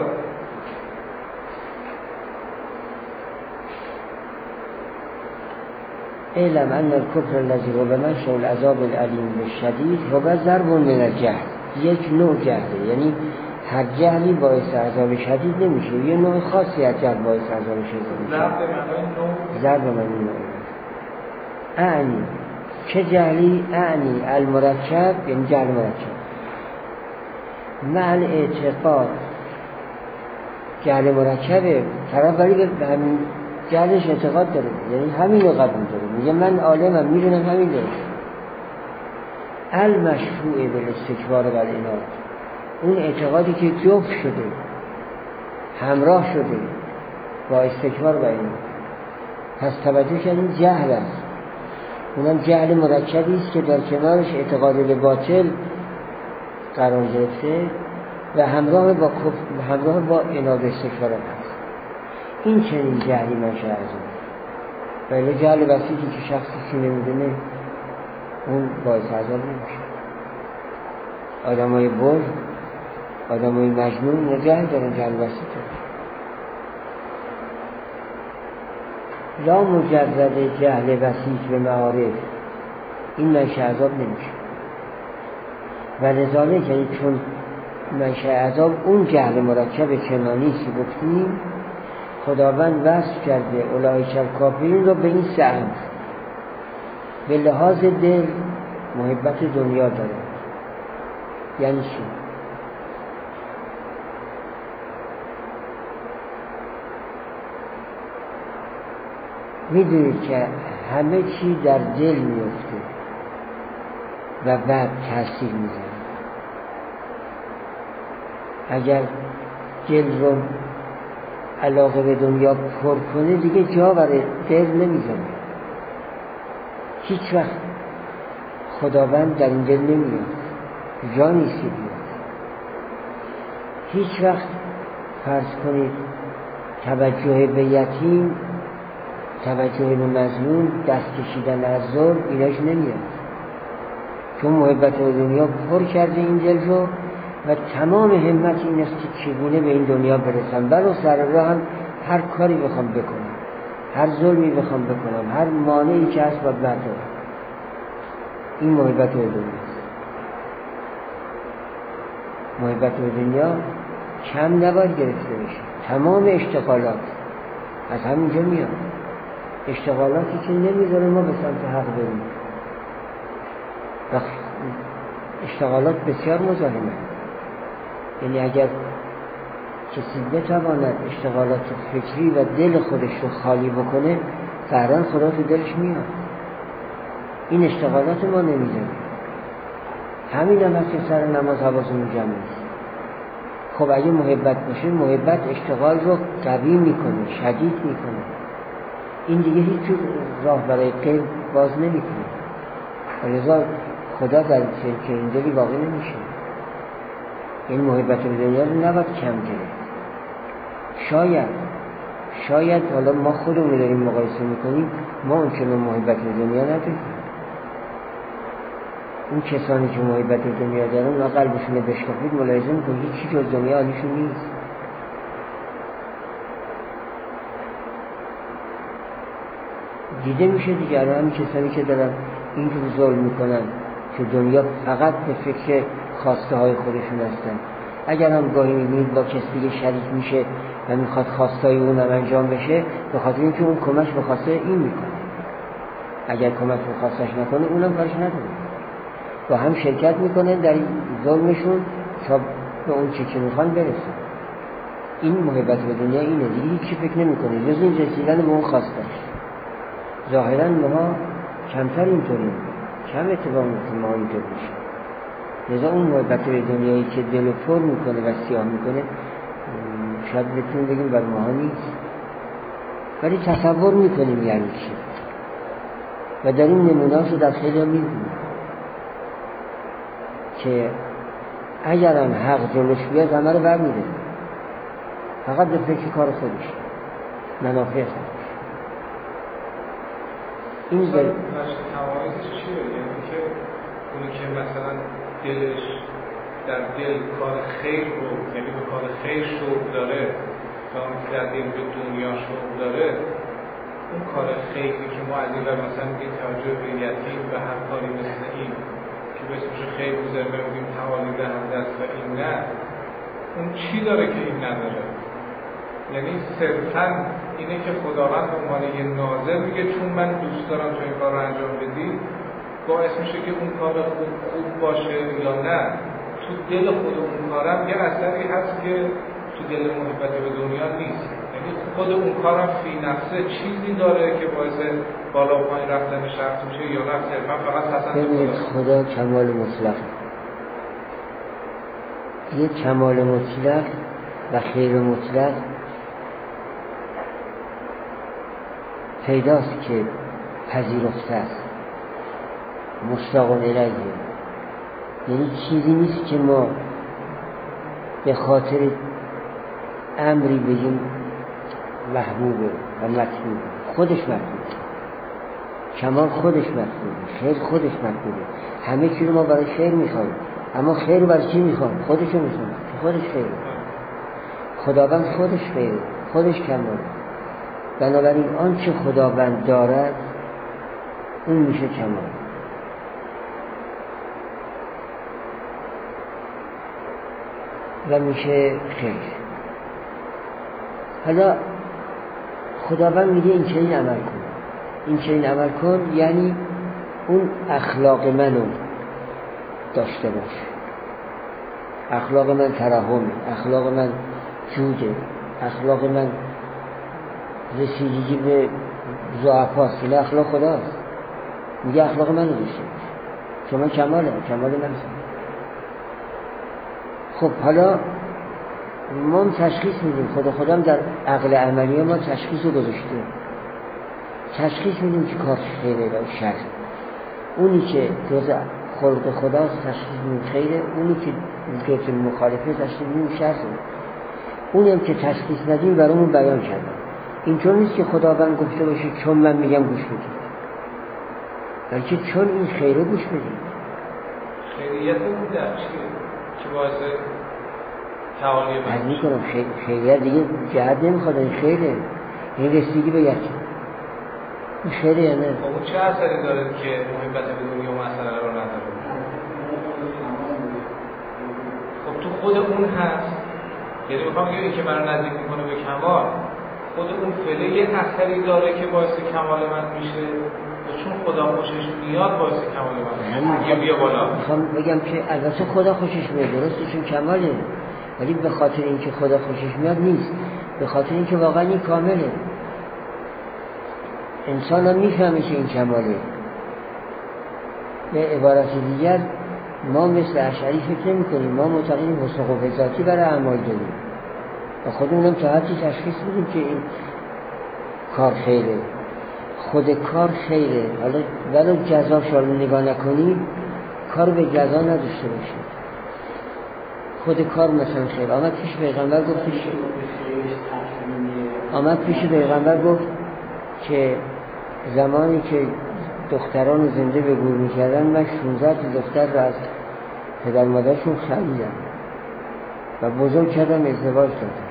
اعلم ان الكفر الذي هو منشأ العذاب العلیم الشدید هو ضرب من الجهل، یک نوع جهله. یعنی هر جهلی باعث عذاب شدید نمیشه، یه نوع خاصی از جهل باعث عذاب شدید میشه. ضرب به معنای نوع ضرب به معنای نوع. اعنی چه جهلی؟ اعنی المرکب، یعنی جهل مرکب مع الاعتقاد. جهل مرکبه طرف ولی به همین جهلش اعتقاد داره، یعنی همین رو قبول داره، میگه من عالمم میدونم همین درست. المشروع بالاستکبار و العناد، اون اعتقادی که جفت شده همراه شده با استکبار و عناد، پس توجه کردیم جهل است. اونم جهل مرکبی است که در کنارش اعتقاد به باطل قرار گرفته و همراه با کفر، همراه با عناد و استکبار هست. این چنین جهلی منشأ از اون. ولی جهل بسیطی که شخصی که نمیدونه اون باعث عذاب نمیشه. آدمای بزرگ، آدمای مجنون یا جهل دارن، جهل بسیطه. لا مجرد جهل بسیط به معارف این منشأ عذاب نمیشه. و لذالک یعنی چون منشأ عذاب اون جهل مرکب چنانیست گفتیم، خداوند وصف کرده اولئک الکافرین رو به این سه امر. به لحاظ دل محبت دنیا داره. یعنی چی؟ میدونید که همه چی در دل میفته و بعد تاثیر میزنه. اگر دل رو علاقه به دنیا پر کنه دیگه جا برای دل نمیزنه. هیچ وقت خداوند در این دل نمیاد، جا نیست که بیاد. هیچ وقت فرض کنید توجه به یتیم، توجه به مظلوم، دست کشیدن از ظلم، ایناش نمیاد، چون محبت به دنیا پر کرده این دل رو و تمام همت این است که چگونه به این دنیا برسم. برای سر راه هم هر کاری بخوام بکنم، هر ظلمی بخوام بکنم، هر مانعی که هست باید بردارم. این محبت به دنیا است. محبت به دنیا کم نباید گرفته بشه. تمام اشتغالات از همینجا میاد. اشتغالاتی که نمیذاره ما به سمت حق بریم. اشتغالات بسیار مزاحمه. یعنی اگر کسی بتواند اشتغالات فکری و دل خودش رو خالی بکنه، قهران خدا تو دلش میاد. این اشتغالات ما نمیذاره. همین هم هست که سر نماز حواسمون جمع نیست. خب اگه محبت باشه، محبت اشتغال رو قوی میکنه، شدید میکنه. این دیگه هیچ راه برای غیر باز نمیکنه. لذا خدا در چنین دلی واقع نمیشه. این محبت به دنیا رو نباید کم گرفت. شاید شاید حالا ما خودمون داریم مقایسه میکنیم، ما اون چنان محبت به دنیا نداریم. اون کسانی که محبت به دنیا دارن و قلبشون رو بشکافید ملاحظه میکنید هیچی جز دنیا حالیشون نیست. دیده میشه دیگه همین کسانی که دارن اینجور ظلم میکنن که دنیا فقط به فکر خواسته های خودشون هستن. اگر هم گاهی میبینید با کسی دیگه شریک میشه و میخواد خواسته های اونم انجام بشه، به خاطر اینکه اون کمک به خواسته این میکنه. اگر کمک به خواستش نکنه اونم کارش نداره. با هم شرکت میکنن در ظلمشون تا به اون چی که میخوان برسن. این محبت به دنیا اینه دیگه، هیچی فکر نمیکنه جز این رسیدن به اون خواستش. ظاهرا ما کمتر اینطوریم، کم اتفاق میکنه ما اینطور بشه. لذا اون محبت به دنیایی که دل پر میکنه و سیاه میکنه شاید بتونیم بگیم بر ماها نیست، ولی تصور میکنیم یعنی چی و در این نمونه‌هاشو در خیلی هم میبینیم که اگرم حق جلوش بیاد همه رو برمیده، فقط به فکر کار خودش، منافع خودش. این در تواناییش چیه؟ یعنی که اونی که مثلا دلش در دل کار خیر رو، یعنی به کار خیر شوق داره و اون که در دل به دنیا شوق داره، اون کار خیری که ما از این بر مثلا میگه توجه به یتیم و هر کاری مثل این که به اسمش خیر بزرگ بگیم توالی به هم دست و این نه، اون چی داره که این نداره؟ یعنی صرفاً اینه که خداوند به عنوان یه ناظر میگه چون من دوست دارم تو این کار رو انجام بدی، باعث میشه که اون کار خوب خوب باشه یا نه. تو دل خود اون کارم یه اثری هست که تو دل محبت به دنیا نیست. یعنی خود اون کارم فی نفسه چیزی داره که باعث بالا و پایین رفتن شخص میشه یا نه صرفاً فقط حسن ببینید خدا کمال مطلق، یه کمال مطلق و خیر مطلق پیداست که پذیرفته است، مشتاق الیه. یعنی چیزی نیست که ما به خاطر امری بگیم محبوبه و مطلوبه، خودش مطلوبه، کمال خودش مطلوبه، خیر خودش مطلوبه. همه چی رو ما برای خیر میخوایم، اما خیر رو برای چی میخوایم؟ خودش رو میخوایم که خودش خیره. خداوند خودش خیره، خودش کمال. بنابراین آنچه خداوند دارد اون میشه کمال. و میشه خیر. حالا خداوند میگه این چنین عمل کن، این چنین عمل کن، یعنی اون اخلاق منو داشته باش. اخلاق من ترحمه، اخلاق من جوده، اخلاق من رسیدگی به ضعفاست. این اخلاق خداست. میگه اخلاق منو داشته باش، شما کماله، کمال من هست. خب حالا ما تشخیص میدیم، خدا خودم در عقل عملی ما تشخیص رو گذاشته، تشخیص میدیم که کار خیره و شر. اونی که جز خلق خداست تشخیص میدیم خیره، اونی که جز مخالفه تشخیص میدیم شر. اونی هم که تشخیص ندیم برامون بیان کردم. اینطور نیست که خداوند گفته باشه چون من میگم گوش بدید، بلکه چون این خیره گوش بدید. خیریت اون در چیه که باعث تعالی من از میکنم خیر... خیریت دیگه جهت نمیخواد، این خیره، این رسیدگی به یکی، این خیره یا نه؟ اون چه اثری داره که محبت به دنیا مسئله رو نداره؟ خب تو خود اون هست. یعنی میخوام بگم این که منو نزدیک میکنه به کمال، خود اون فعله یه اثری داره که باعث کمال من میشه، چون خدا خوشش میاد باعث کمال من میشه. بیا بالا. میخوام بگم که البته خدا خوشش میاد، درسته، چون کماله، ولی به خاطر اینکه خدا خوشش میاد نیست، به خاطر اینکه واقعا این کامله. انسان هم میفهمه که این کماله. به عبارت دیگر ما مثل اشعری فکر نمی کنیم، ما معتقدیم حسن قوه ذاتی برای اعمال داریم و خودمونم تا حدی تشخیص میدیم که این کار خیره، خود کار خیره. حالا ولو جزاش رو نگاه نکنیم، کار به جزا نداشته باشه، خود کار مثلا خیر. آمد پیش پیغمبر گفت پیش آمد پیش پیغمبر گفت که زمانی که دختران زنده به گور میکردن، من شانزده تا دختر را از پدر مادرشون خریدم و بزرگ کردم، ازدواج دادم.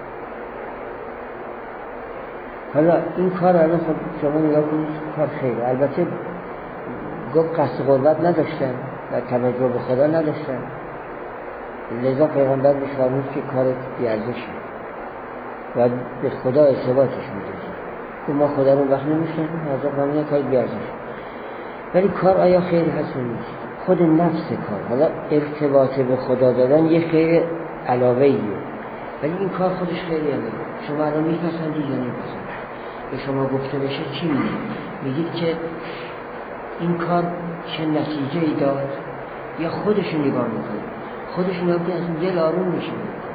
حالا این کار الان خب شما نگاه کنید کار خیره. البته گفت قصد قربت نداشتن و توجه به خدا نداشتن، لذا پیغمبر بهش فرمود که کارت بی‌ارزشه و به خدا ارتباطش میده که ما خدا رو وقت نمیشنیم، حضرت فرمود کارت بی‌ارزشه. ولی کار آیا خیر هست و نیست؟ خود نفس کار، حالا ارتباط به خدا دادن یه خیر علاوه‌ایه، ولی این کار خودش خیلی علاوه. شما الان میپسندید یا نمیپسندید؟ به شما گفته بشه چی میگید؟ میگید که این کار چه نتیجه ای داد، یا خودشون نگاه میکنید؟ خودشون نگاه میکنید از دل آروم میشه،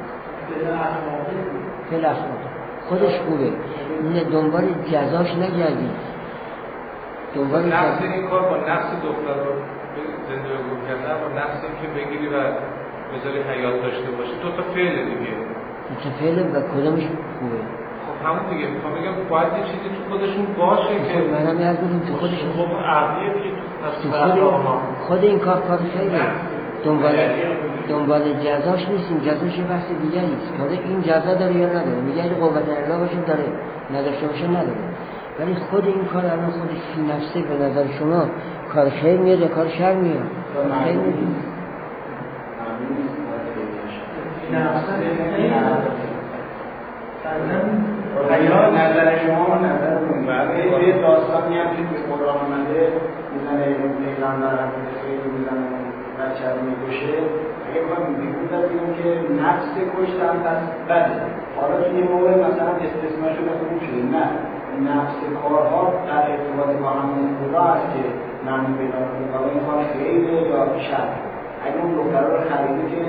دل اخلاق خودش خوبه، نه دنبال جزاش نگردید. دنبال نفس این کار با نفس دختر رو زنده بگو کردن با نفس این که بگیری و بذاری حیات داشته باشه، دو تا فعل دیگه، دو تا فعل و کدامش خوبه؟ خب همون دیگه میخوام بگم باید یه چیزی تو خودشون باشه که من هم یاد بودم تو خودشون خب عقلیه دیگه تو خود, خود این کار کار خیلی دنبال دنبال جزاش نیستیم، جزاش یه بحث دیگری است. حالا این جزا داره یا نداره، میگه اگه قوت الله باشه داره، نداشته باشه نداره. ولی خود این کار الان خودش فی نفسه به نظر شما کار خیر میاد یا کار شر میاد؟ خیر میاد. اصلا نظر شما نظرتون بعد یه داستانی هم که به قرآن آمده میزنه پیغمبر خیلی میزنه بچه رو میکشه اگه ما میگوید از این که نفس کشتن پس بده حالا تو یه موقع مثلا استثناء شده خوب شده نه نفس کارها در ارتباط با همون خدا هست که معنی پیدا کنه حالا این کار خیره یا شر اگه اون دخترها رو خریده که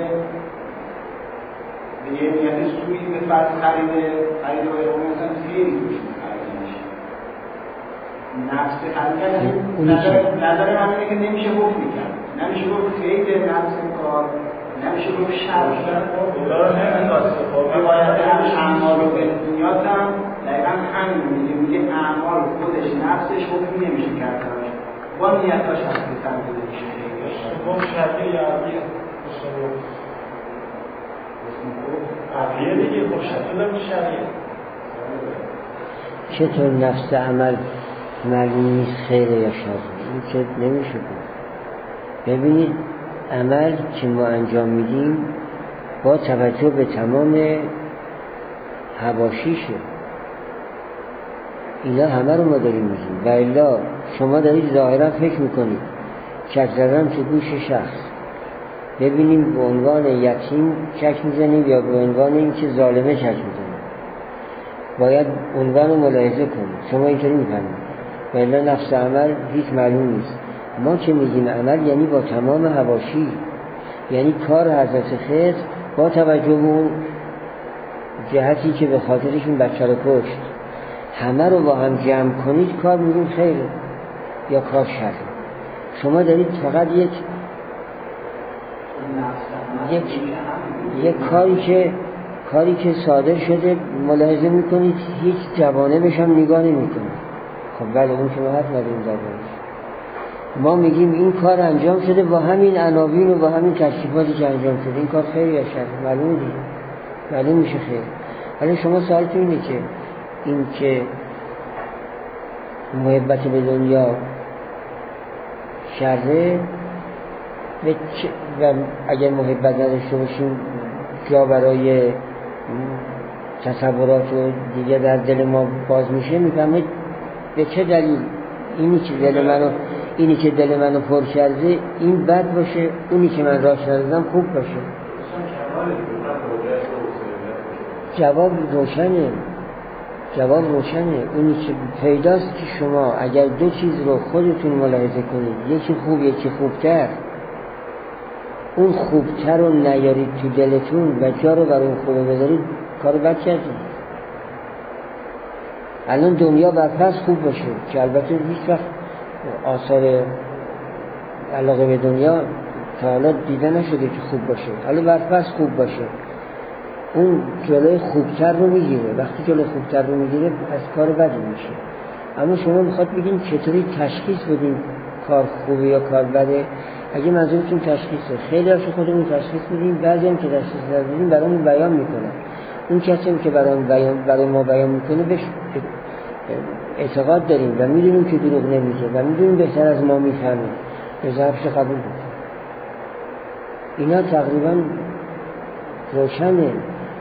به یه نیت سوی به فرد خریده خریده باید اون مثلا خیلی توش خریده میشه نفس خریده نظر من اینه که نمیشه حکم میکرد نمیشه گفت خیلی نفس کار نمیشه گفت شر روایت اعمال و بنیات هم دقیقا همین میگه میگه اعمال خودش نفسش حکم نمیشه کرد با نیتاش هست که تنظیده میشه گفت شرعی یا عربیه عربیه دیگه خب شرعی هم شرعیه چطور نفس عمل معلوم نیست خیره یا شر این که نمیشه بود. ببینید عمل که ما انجام میدیم با توجه به تمام حواشیشه اینا همه رو ما داریم میگیم و الا شما دارید ظاهرا فکر میکنید چک زدن تو گوش شخص ببینیم به عنوان یتیم چک میزنیم یا به عنوان این که ظالمه چک میزنیم باید عنوان رو ملاحظه کنیم شما اینطوری میفهمید و الا نفس عمل هیچ معلوم نیست ما که میگیم عمل یعنی با تمام حواشی یعنی کار حضرت خضر با توجه به اون جهتی که به خاطرشون بچه رو کشت همه رو با هم جمع کنید کار میگیم خیره یا کار شر شما دارید فقط یک یک یک کاری که کاری که صادر شده ملاحظه میکنید هیچ جوانبش هم نگاه نمیکنید خب بله اون که ما حرف نداریم دربارش ما میگیم این کار انجام شده با همین عناوین و با همین تشریفاتی که انجام شده این کار خیر یا شر معلومه دیگه معلوم میشه خیر ولی شما سوالتون اینه که این که محبت به دنیا شره و اگر محبت نداشته باشیم جا برای تصورات و دیگه در دل ما باز میشه میفهمید به چه دلیل اینی که دل منو اینی که دل منو پر کرده این بد باشه اونی که من راش ندادم خوب باشه جواب روشنه جواب روشنه اونی که پیداست که شما اگر دو چیز رو خودتون ملاحظه کنید یکی خوب یکی خوبتر اون خوبتر رو نیارید تو دلتون و جا رو برای اون خوبه بذارید کار بد کردید الان دنیا برپس خوب باشه که البته هیچ وقت آثار علاقه به دنیا تا حالا دیده نشده که خوب باشه حالا برپس خوب باشه اون جلوی خوبتر رو میگیره وقتی جلوی خوبتر رو میگیره از کار بدی میشه اما شما میخواد بگین چطوری تشخیص بدین کار خوبه یا کار بده اگه منظورتون تشخیصه خیلی هاش خودمون تشخیص میدیم بعضی هم که تشخیص ندیم برامون بیان میکنه اون کسی که برای بیان برای ما بیان میکنه بهش اعتقاد داریم و میدونیم که دروغ نمیگه و میدونیم بهتر از ما میفهمه بذارش قبول بود اینا تقریبا روشنه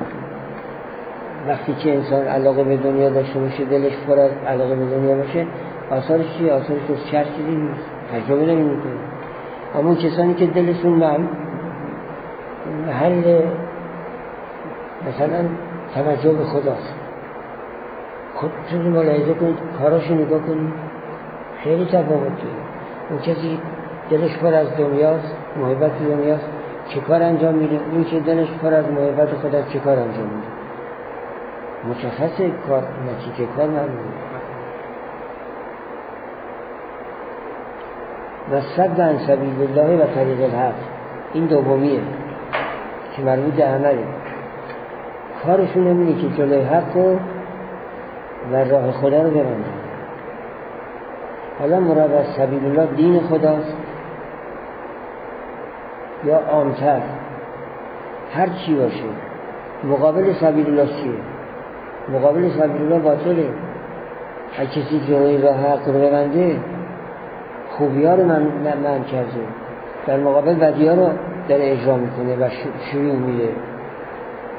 وقتی که انسان علاقه به دنیا داشته باشه دلش پر از علاقه به دنیا باشه آثارش چیه؟ آثارش از شر چیزی نیست تجربه نمی‌کنه اما اون کسانی که دلشون محل مثلا توجه به خداست خودتون ملاحظه کنید کاراشو نگاه کنید خیلی تفاوته اون کسی دلش پر از دنیاست محبت دنیاست چه کار انجام میده اون که دلش پر از محبت خدا چه کار انجام میده مشخصه کار نتیجه کار معلومه و صد عن سبیل الله و طریق الحق این دومیه که مربوط به عمله کارشون همینه که جلوی حق و راه خدا رو ببندن حالا مراد از سبیل الله دین خداست یا عامتر هر چی باشه مقابل سبیل الله چیه مقابل سبیل الله باطله هر کسی جلوی راه حق رو ببنده خوبی ها رو من, من کرده در مقابل بدی ها رو در اجرا میکنه و شروع میده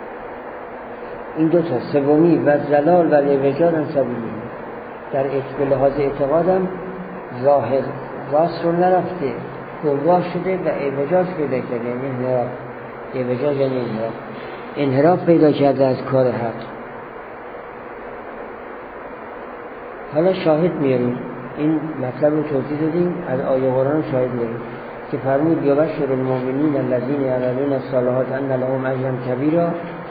این دو تا سومی و زلال و الوجاد انصابیلی در لحاظ اعتقادم ظاهر راست رو نرفته، گمراه شده و اعوجاج پیدا کرده، یعنی انحراف. اعوجاج یعنی انحراف، انحراف پیدا کرده از کار حق. حالا شاهد میاریم، این مطلب رو توضیح دادیم، از آیه قرآن شاهد میاریم که فرمود یبشر المؤمنین الذین یعملون الصالحات ان لهم اجرا کبیرا.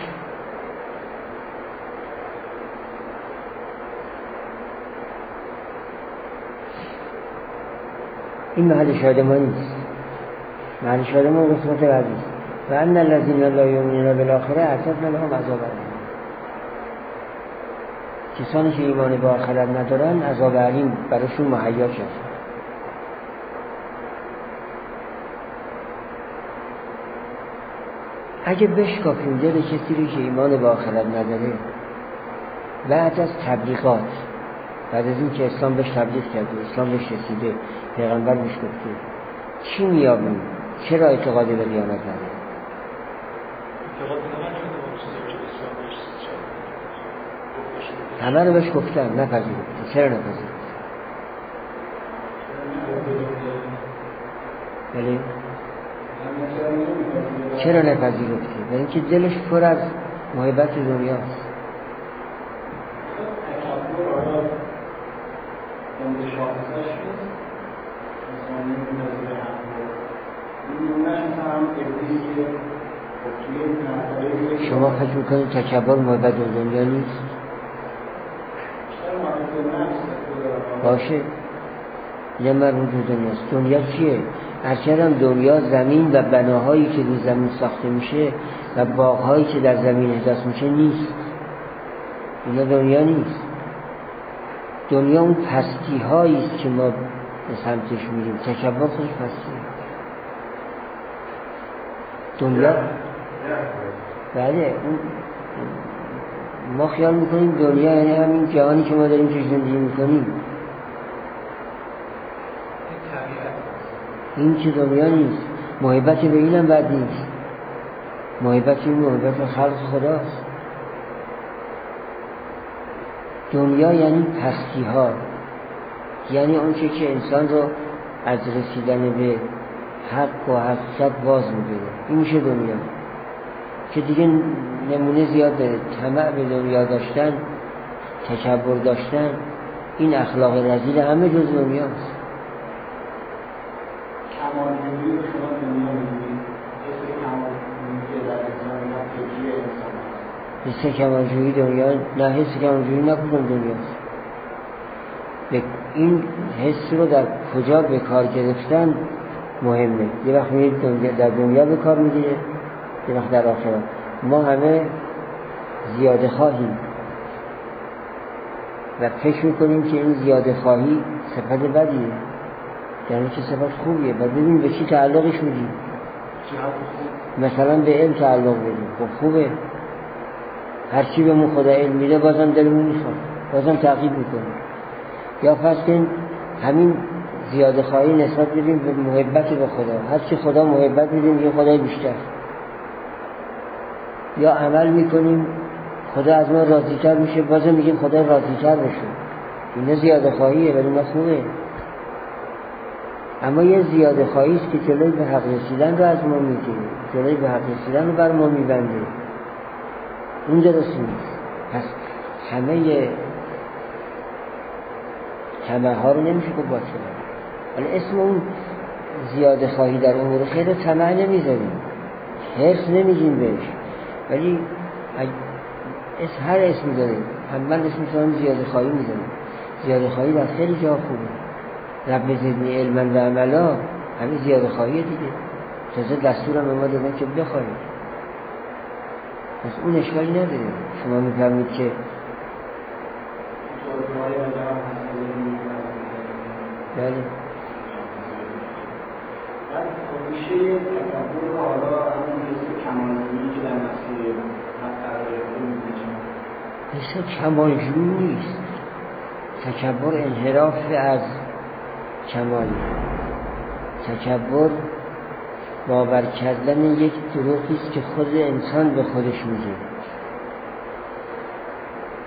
این محل شاهد ما نیست، محل شاهد ما قسمت بعدی است. و ان الذین لا یؤمنون بالآخرة اعتدنا لهم عذابا علیم. کسانی که ایمان به آخرت ندارن عذاب علیم براشون مهیا شد. اگه بشکافیم دل کسی رو که ایمان به آخرت نداره بعد از تبلیغات، بعد از این که اسلام بهش تبلیغ کرده، اسلام بهش رسیده، پیغمبر بهش گفته، چی میابیم؟ چرا اعتقادی به قیامت نداره؟ همه رو بهش گفتن نپذیرفته. چرا نپذیرفته؟ بله چرا نپذیرفته؟ برای اینکه دلش پر از محبت دنیاست. شما فکر میکنید تکبر محبت دنیا نیست؟ باشه، یه مرموز دنیاست. دنیا چیه؟ هرچند دنیا زمین و بناهایی که روی زمین ساخته میشه و باغهایی که در زمین احداث میشه نیست. اینا دنیا نیست. دنیا اون پستی هایی است که ما به سمتش میریم. تکبر خودش پستی. دنیا بله، ما خیال میکنیم دنیا یعنی همین جهانی که ما داریم توش زندگی میکنیم. این که دنیا نیست. محبت به اینم بد نیست. محبت این محبت خلق خداست. دنیا یعنی پستی ها، یعنی اون چه که انسان رو از رسیدن به حق و حقیقت باز می‌داره. این میشه دنیا که دیگه نمونه زیاد داره. طمع به دنیا داشتن، تکبر داشتن، این اخلاق رذیل همه جز دنیاست. کمال‌جویی رو شما دنیا می‌بینید، حس کمال‌جویی در انسان یا فکری انسان هست. حس کمال‌جویی دنیا نه، حس کمال‌جویی نکنم دنیاست. این حس رو در کجا به کار گرفتن مهمه. یه وقت می‌بینید در دنیا به کار می‌گیره، یه وقت در آخرت. ما همه زیاده خواهیم و فکر می‌کنیم که این زیاده خواهی صفت بدیه، یعنی که صفت خوبیه. بعد ببین به چی تعلقش میدیم. مثلا به علم تعلق بدیم، خب خوبه. هر چی به من خدا علم میده بازم دلمون میخواد، بازم تعقیب میکنیم. یا فرض کن همین زیاده خواهی نسبت بدیم به محبت به خدا. هر چی خدا محبت میدیم یه خدای بیشتر. یا عمل میکنیم خدا از ما راضی‌تر میشه، بازم میگیم خدا راضی‌تر بشه. این زیاده خواهیه ولی نه خوبه. اما یه زیاده خواهی است که جلوی به حق رسیدن رو از ما میگیره، جلوی به حق رسیدن رو بر ما میبنده. اون درست نیست. پس همه همه ها رو نمیشه که باطل. ولی اسم اون زیاده خواهی در امور خیر رو طمع نمیذاریم، حرص نمیگیم بهش، ولی اسم هر اسمی داره. هم من اسم میذارم زیاده خواهی میذارم. زیاده خواهی در خیلی جا خوبه. رب زدنی علما و عملا همین زیاده خواهیه دیگه. تازه دستورم به ما دادن که بخواهیم. پس اون اشکالی نداره. شما میفهمید که بله بعد میشه تکبر حالا همون حس کمال‌جویی که در مسیر حق قرار گرفته حس کمال‌جویی نیست. تکبر انحراف از کمال. تکبر باور کردن یک دروغی است که خود انسان به خودش میگه.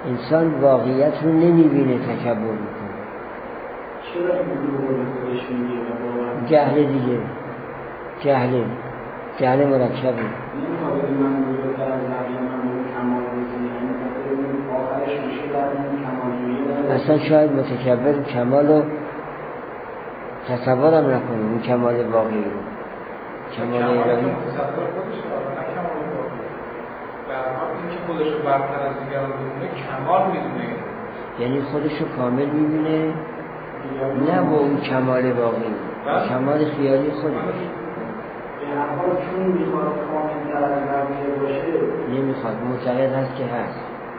انسان واقعیت رو نمیبینه، تکبر میکنه. چرا این خودش میگه و باور جهل دیگه، جهل جهل مرکبه. نمیخواد بگه من بزرگتر از بقیه، من اون کمال روزی، یعنی اون آخرش میشه در اون کمال روزی. اصلا شاید متکبر کمال رو تصورم نکنه، اون کمال واقعی رو، کمال الهی. تصور خودش رو نه کمال واقعی. در حال اینکه خودش رو برتر از دیگران می‌دونه کمال می‌دونه، یعنی خودش رو کامل می‌بینه، نه با اون کمال واقعی، کمال خیالی خودش. به هر حال چون میخواد کامل‌تر از بقیه باشه، نمیخواد، معتقد هست که هست،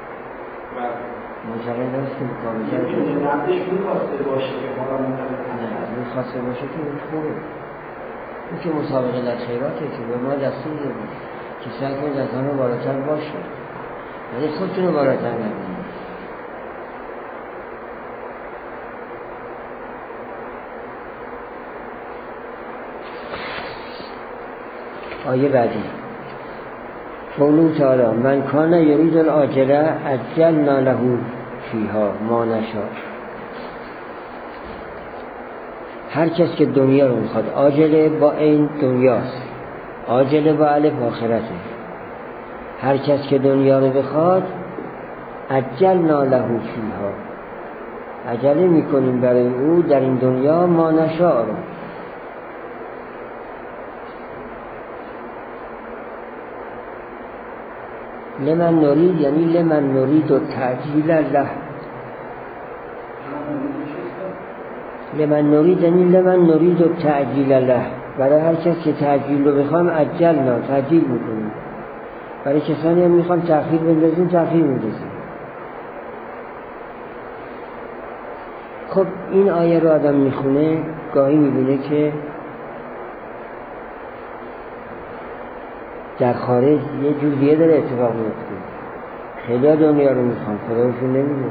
معتقد هست که کامل‌تر میتونه قبلش میخواسته باشه که حالا معتقد نه هست. میخواسته باشه که اون خوبه. این که مسابقه در خیراته که به ما دستور داریم که سعی کنید از همه بالاتر باشه، ولی خودتون رو بالاتر نبینید. آیه بعدی قوله تعالی من کان یرید العاجله عجلنا له فیها ما نشاء. هر کس که دنیا رو میخواد، عاجله با این دنیاست، عاجله با الف آخرته. هر کس که دنیا رو بخواد عجلنا له فیها، عجله میکنیم برای او در این دنیا ما نشاء رو. لمن نرید یعنی لمن نرید و تعجیل الله. لمن نرید یعنی لمن نرید و تعجیل الله، برای هر کس که تعجیل رو بخوام عجلنا، تعجیل میکنیم. برای کسانی هم میخوام تأخیر بندازیم، تأخیر میندازیم. خب این آیه رو آدم میخونه گاهی میبینه که در خارج یه جور دیگه داره اتفاق میفته. خیلی دنیا رو میخوان، خدایشون نمیده.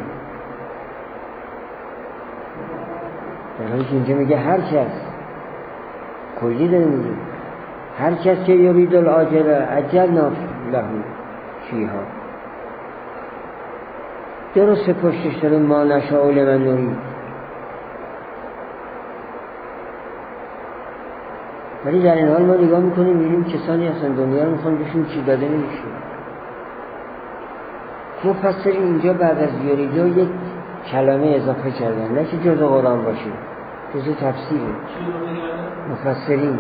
در حالی که اینجا میگه هر کس، کلی داره میگه هر کس که یرید العاجله عجلنا له فیها. درسته پشتش داره ما نشاء لمن نرید، ولی در این حال ما نگاه میکنیم میبینیم کسانی هستن دنیا رو میخوان بهشون چی داده نمیشه. مفسرین اینجا بعد از یریدو یک کلمه اضافه کردن، نه که جز قرآن باشه، جز تفسیره. مفسرین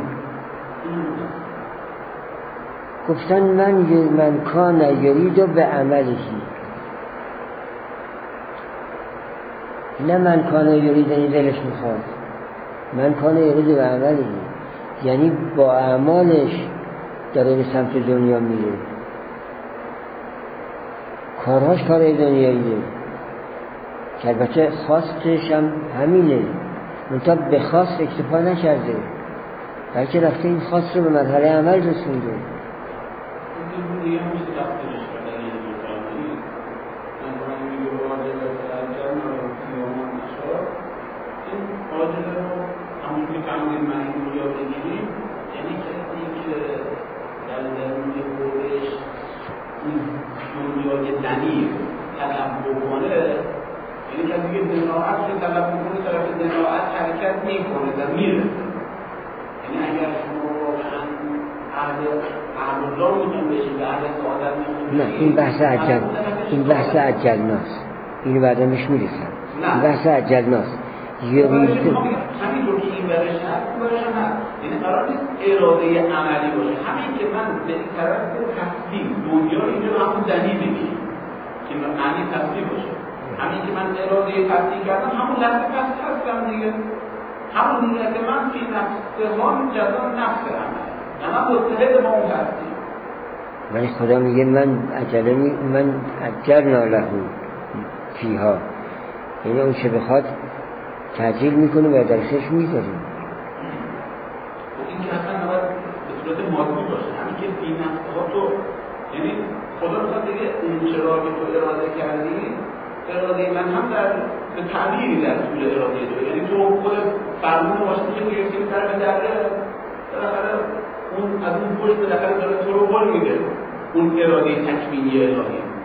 گفتن من من کان یریدو به عملهی، نه من کان یرید یعنی دلش میخواد، من کان یریدو به عملهی یعنی با اعمالش داره به سمت دنیا میره، کارهاش کار دنیاییه که البته خواستش هم همینه، منتها به خواست اکتفا نکرده، بلکه رفته این خواست رو به مرحله عمل رسونده. یعنی کسی که در درون خودش این دنیای دنی طلب بکنه، یعنی کسی که دناعت رو طلب بکنه طرف دناعت حرکت میکنه و میره. یعنی اگر شما واقعا اهل اهل الله میتون بشید و اهل سعادت میتون نه این بحث عجل، این بحث عجل ناست، اینو بعدا میش میرسن. این بحث عجل ناست. یه همین رو که این برش هست برش هست، یعنی قرار نیست اراده عملی باشه. همین که من به این طرف تصدیق دنیا رو اینجا همون دنی بگیریم که معنی تصدیق باشه، همین که من اراده تصدیق کردم همون لحظه پس هستم دیگه، همون دیگه که من فی نفسهان جزا نفس عمل، نه من متحد با اون تصدیق. ولی خدا میگه من عجله می من عجلنا له فیها، یعنی اون چه بخواد تعجیل میکنه و درسش میذاریم. این که اصلا نباید به صورت مادی باشه، همین که بی نفسها تو، یعنی خدا میخواد دیگه اون چرا که تو اراده کردی، اراده من هم در به تعبیری در طول اراده تو، یعنی تو خود فرمون باشه که میگه که طرف دره بالاخره اون از اون پشت بالاخره داره تو رو بل میده اون اراده تکوینی الهی.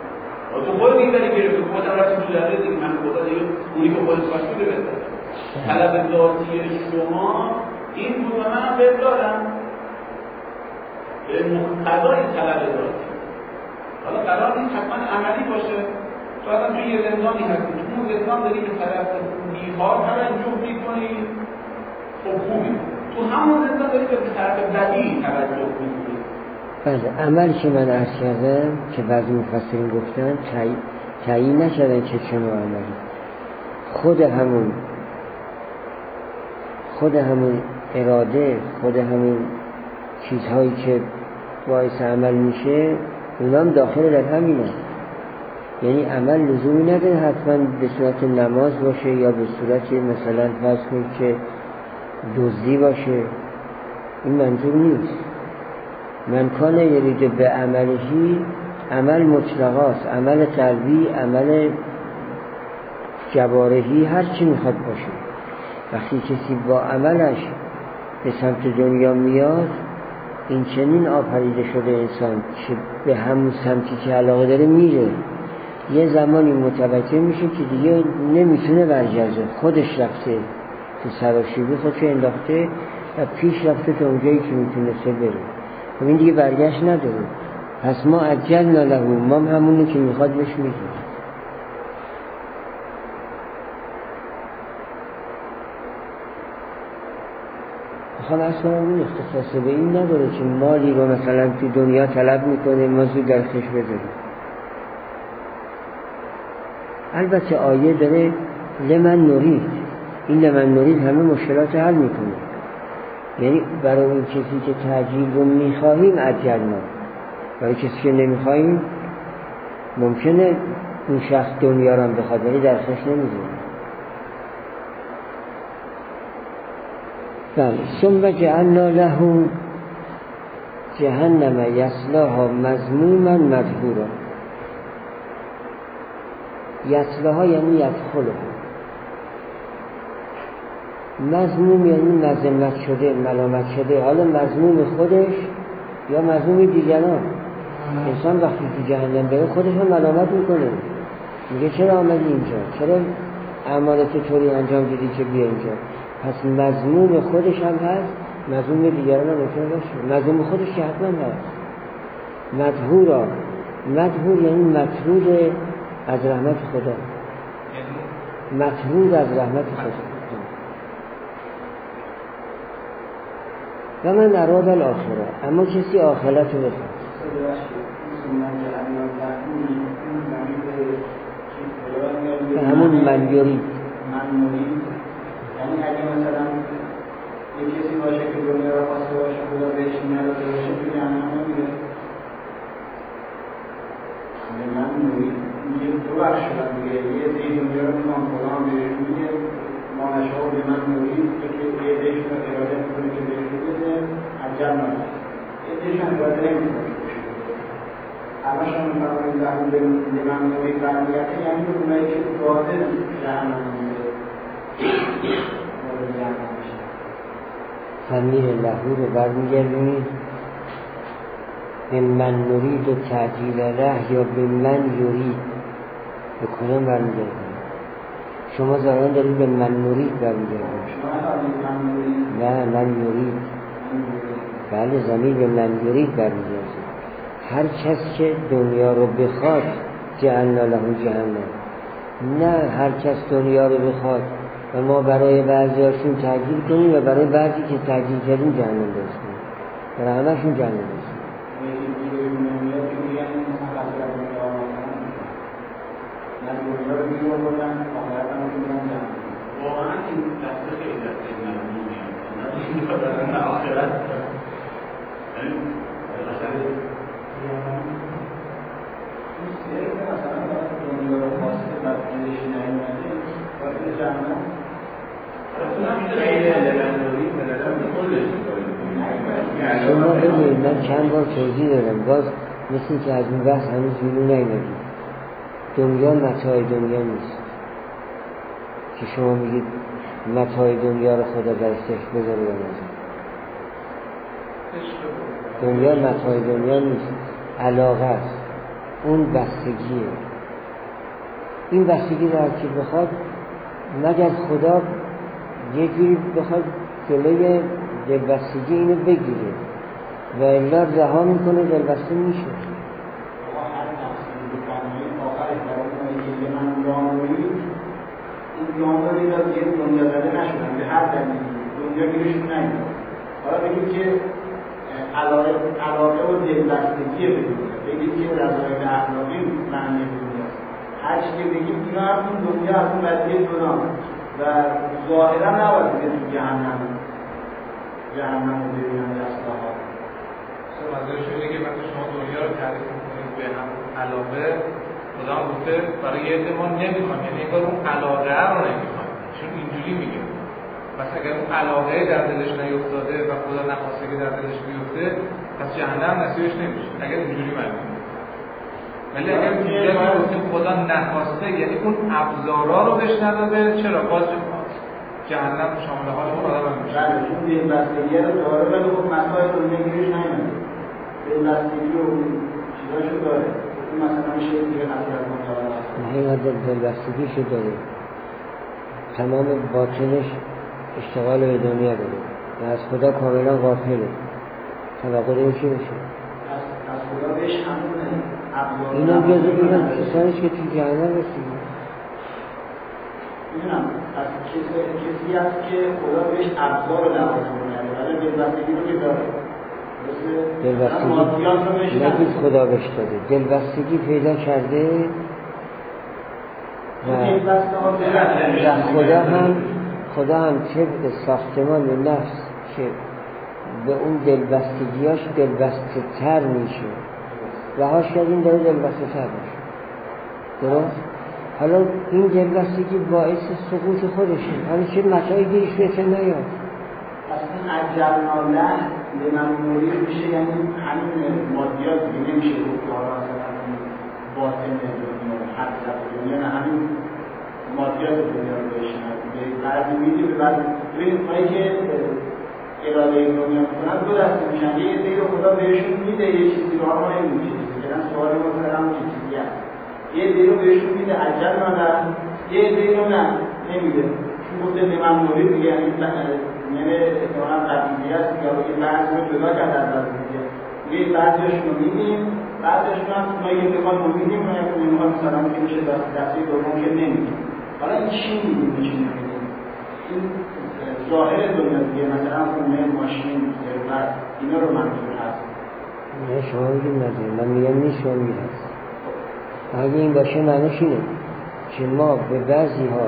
تو خود دیگه داری گرفتی خودت هم رفتی تو جلده دیگه من خدا دیگه اونی که خودت خواستی به بهتر طلب ذاتی شما این بود و من هم بهت دارم به مقتضای طلب ذاتی. حالا قرار نیست حتما عملی باشه. تو الان توی یه زندانی هستی، تو اون زندان داری به طرف بیخواه توجه میکنی، خب خوبی. تو همون زندان داری به طرف بدی توجه میکنی. بله، عمل که من عرض کردم که بعضی مفسرین گفتن تعیین نکردن که چه نوع عملی، خود همون خود همون اراده، خود همون چیزهایی که باعث عمل میشه اونام داخل در همینه. یعنی عمل لزومی نداره حتما به صورت نماز باشه یا به صورت مثلا فرض کنید که دزدی باشه، این منظور نیست. من کان یرید به عملهی، عمل مطلقاست، عمل قلبی، عمل جوارحی، هر چی میخواد باشه. وقتی کسی با عملش به سمت دنیا میاد، این چنین آفریده شده انسان که به همون سمتی که علاقه داره میره، یه زمانی متوجه میشه که دیگه نمیتونه برگرده، خودش رفته تو سراشیبی، خودش انداخته و پیش رفته تا اونجایی که میتونسته بره. خب این دیگه برگشت نداره. پس ما عجلنا له، ما همونو که میخواد بهش میدیم. میخوام اصلا اون اختصاص به این نداره که مالی رو مثلا تو دنیا طلب میکنه ما زود در خش بذاریم. البته آیه داره لمن نرید، این لمن نرید همه مشکلات حل میکنه. یعنی برای اون کسی که تعجیل رو میخواهیم عجلنا، برای کسی که نمیخواهیم ممکنه اون شخص دنیا رو هم بخواد ولی در خش نمیذاره. بله، ثم جعلنا له جهنم یصلاها مذموما مدحورا. یصلاها یعنی یدخلها، مذموم یعنی مذمت شده، ملامت شده، حالا مذموم خودش یا مذموم دیگران. انسان وقتی تو جهنم بره خودش هم ملامت میکنه، میگه چرا آمدی اینجا، چرا اعمالت طوری انجام دیدی که بیا اینجا. پس مذموم خودش هم هست، مذموم دیگران هم میتونه باشه. مذموم خودش که حتما هست. مدحورا، مدحور یعنی مطرود از رحمت خدا، مطرود از رحمت خدا. و من اراد الاخره، اما کسی آخرت رو بخواد. به همون من یورید، یعنی اگه مثلا یه کسی باشه که دنیا رو خواسته باشه خدا بهش نداده باشه تو جهنم نمیره. من میگه دو بخش شدن دیگه، یه دی دنیا رو میخوام خدا هم بهش میگه ما نشاء لمن نرید، که یه دیش رو اراده میکنه که بهش بده عجل نده، یه دیش هم اراده نمیکنه همش هم میفرمایید لمن نرید برمیگرده، یعنی اونایی که باطل جهنم میره ضمیر لهو رو برمیگردونید به من نرید و تعجیل له یا به من یرید بکنم برمیگردونید. شما ظاهران دارید به من نرید برمیگردونید. نه، من یرید. بله، ضمیر به من یرید برمیگردونید. هر کس که دنیا رو بخواد جعلنا له جهنم، نه هر کس دنیا رو بخواد و ما برای بعضی هاشون تعجیل کنیم و برای بعضی که تعجیل کردیم جهنم درست کنیم، برای همه هاشون جهنم درست کنیم. واقعا این دسته خیلی دسته ممنونی هست، نه آخرت شما بگید من چند بار توضیح دادم، باز مثل که از این بحث هنوز بیرون نیامدید. دنیا متاع دنیا نیست که شما میگید متاع دنیا رو خدا در استش بذاره یا نذاره. دنیا متاع دنیا نیست، علاقه است، اون بستگیه. این بستگی را که بخواد مگر خدا یه جوری بخواد جلوی دلبستگی اینو بگیره و الا رها میکنه دلبسته میشه. این جامعه را دیگه دنیا زده نشدن به هر دلیلی دنیا گیرشون نمیاد. حالا بگید که علاقه علاقه و دلبستگی به دنیا، بگید که رضایت اخلاقی معنی دنیا، هر چی که بگید اینا هم اون دنیا از اون قضیه جدا و ظاهرا نباید بگید تو جهنم جهنم رو ببینن دستگاه. منظورش اینه که وقتی شما دنیا رو تعریف می‌کنید به هم علاقه، خدا هم گفته برای یه عده ما نمیخوام، یعنی انگار اون علاقه رو نمیخوام، چون اینجوری میگه پس اگر اون علاقه در دلش نیفتاده و خدا نخواسته که در دلش بیفته پس جهنم نصیبش نمیشه اگر اینجوری معنی. ولی اگر اینجوری گفتیم خدا نخواسته یعنی اون ابزارا رو بهش نداده، چرا باز جهنم شامل حال اون آدم میشه. بله چون دلبستگی رو داره ولی خب مسائل دنیا گیرش نمیاد. دلبستگی و چیزاشو داره. مثلا میشه دیگه نظر کنه این دلبستگیشو داره، تمام باطنش اشتغال به دنیا داره و از خدا کاملا غافله. توقع داره چی بشه؟ از خدا بهش همونه اینا جزو اینا کسانیش که تو جهنم رسیدن. میدونم از کسی هست که خدا بهش ابزار رو لحاظ کنه ولی دلبستگی رو که داره. دلبستگی نگید خدا بهش داده، دلبستگی پیدا کرده و, و خدا هم خدا هم طبق ساختمان نفس که به اون دلبستگیاش دلبسته تر میشه رهاش کردیم داره دلبسته تر میشه. درست؟ حالا این دلبستگی باعث سقوط خودشه، حالا چه متاعی گیرش بهتر نیاد. اصلا عجل له به من موری میشه، یعنی همین مادیات دیگه نمیشه بود که حالا مثلا باطن دنیا حقیقت دنیا نه همین مادیات دنیا رو بشنن به بعضی میدی به بعضی ببین هایی که اراده دنیا میکنن دو دسته میشن، یه عده‌ای رو خدا بهشون میده یه چیزی رو ما نمیشه مثلا سوال ما سرم چه چیزی هست، یه عده‌ای رو بهشون میده عجل له، یه عده‌ای رو نه نمیده چون گفته به من موری دیگه یعنی یعنی اتفاقا قبیلی هست یا یه بعضی رو جدا کرد از بعضی دیگه یه بعضیشون رو میدیم بعضیشون هم ما یه انتقال رو میدیم و یه نمیخواد مثلا که میشه دسته دوم که نمیدیم. حالا این چی میدیم چی نمیدیم؟ این ظاهر دنیا دیگه مثلا خونه ماشین ثروت اینا رو منظور هست. نه شما میگیم نداریم، من میگم نیست شما میگیم هست. اگه این باشه معنیش اینه که ما به بعضی ها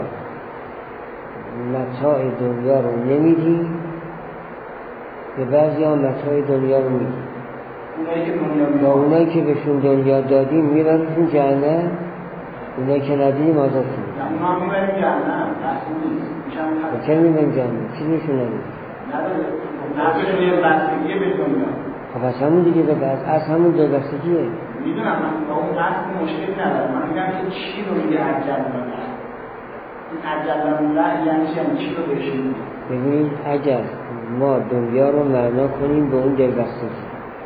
متاع دنیا رو نمیدیم به بعضی ها متاع دنیا رو میدیم. با اونایی که بهشون دنیا دادیم میبریم جهنم، اونایی که ندیدیم آزاد کنیم. اونا میبریم جهنم و چه میبریم جهنم؟ چی نشون ندیم؟ نداره نظرشون یه بستگیه به دنیا. خب از همون دیگه به بعض از همون دو بستگیه. میدونم من با اون بحث مشکل ندارم، من میگم که چی رو میگه عجل له؟ عجل له یعنی چی رو بهشون؟ ببینید اگر ما دنیا رو معنا کنیم به اون دلبستگی،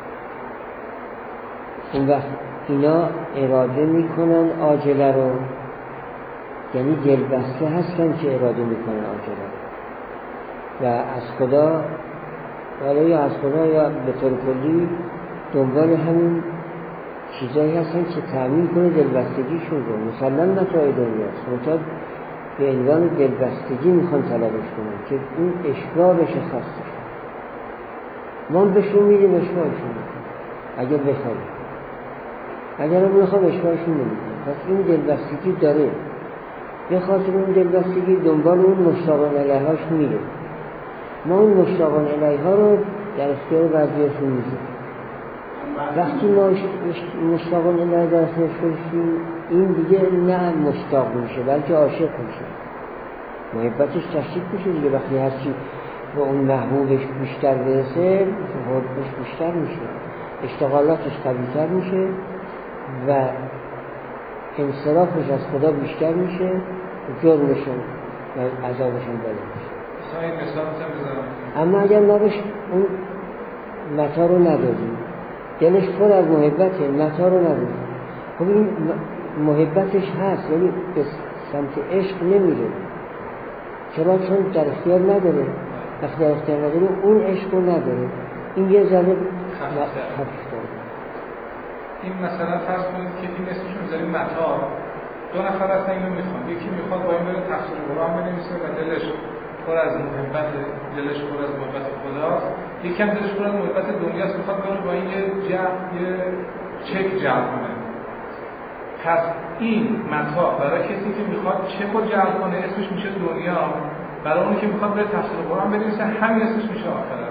اون وقت اینا اراده میکنن عاجله رو، یعنی دلبسته هستن که اراده میکنن عاجله و از خدا حالا یا از خدا یا به طور کلی دنبال همین چیزایی هستن که تأمین کنه دلبستگیشون رو. مثلا متاع دنیاست منتها به عنوان دلبستگی میخوان طلبش کنن که این اشباع بشه خواستش، ما بهشون میدیم اشباعشون میکنم اگر بخوایم، اگر رو بخوام اشباعشون نمیکنم. پس این دلبستگی داره، به خاطر اون دلبستگی دنبال اون مشتاقان الیهاش میره. ما اون مشتاقان الیها رو در اختیار بعضیاشون میزیم. وقتی ما مشتاقان الیها در اختیارش کنیم این دیگه نه مشتاق میشه بلکه عاشق میشه، محبتش تشدید میشه دیگه. وقتی هرچی به اون محبوبش بیشتر برسه حبش بیشتر میشه، اشتغالاتش قوی‌تر میشه و انصرافش از خدا بیشتر میشه و جرمشون و عذابشون بالا میشه. اما اگر ما بهش اون متا رو ندادیم، دلش پر از محبته، متا رو ندادیم، خب این محبتش هست ولی به سمت عشق نمیره. چرا؟ چون در اختیار نداره. وقتی در اختیار نداره اون عشق رو نداره. این یه ذره خفیف داره. این مثلا فرض کنید که این اسمش میذاریم متا، دو نفر هستن اینو میخوان، یکی میخواد با این بره تفسیر قرآن بنویسه و دلش پر از محبت، دلش پر از محبت خداست، یکی هم دلش پر از محبت دنیاست، میخواد بره با این یه جمع یه چک جمع کنه. پس این متا برای کسی که میخواد چک رو جمع کنه اسمش میشه دنیا، برای اونی که میخواد بره تفسیر قرآن بنویسه همین اسمش میشه آخرت.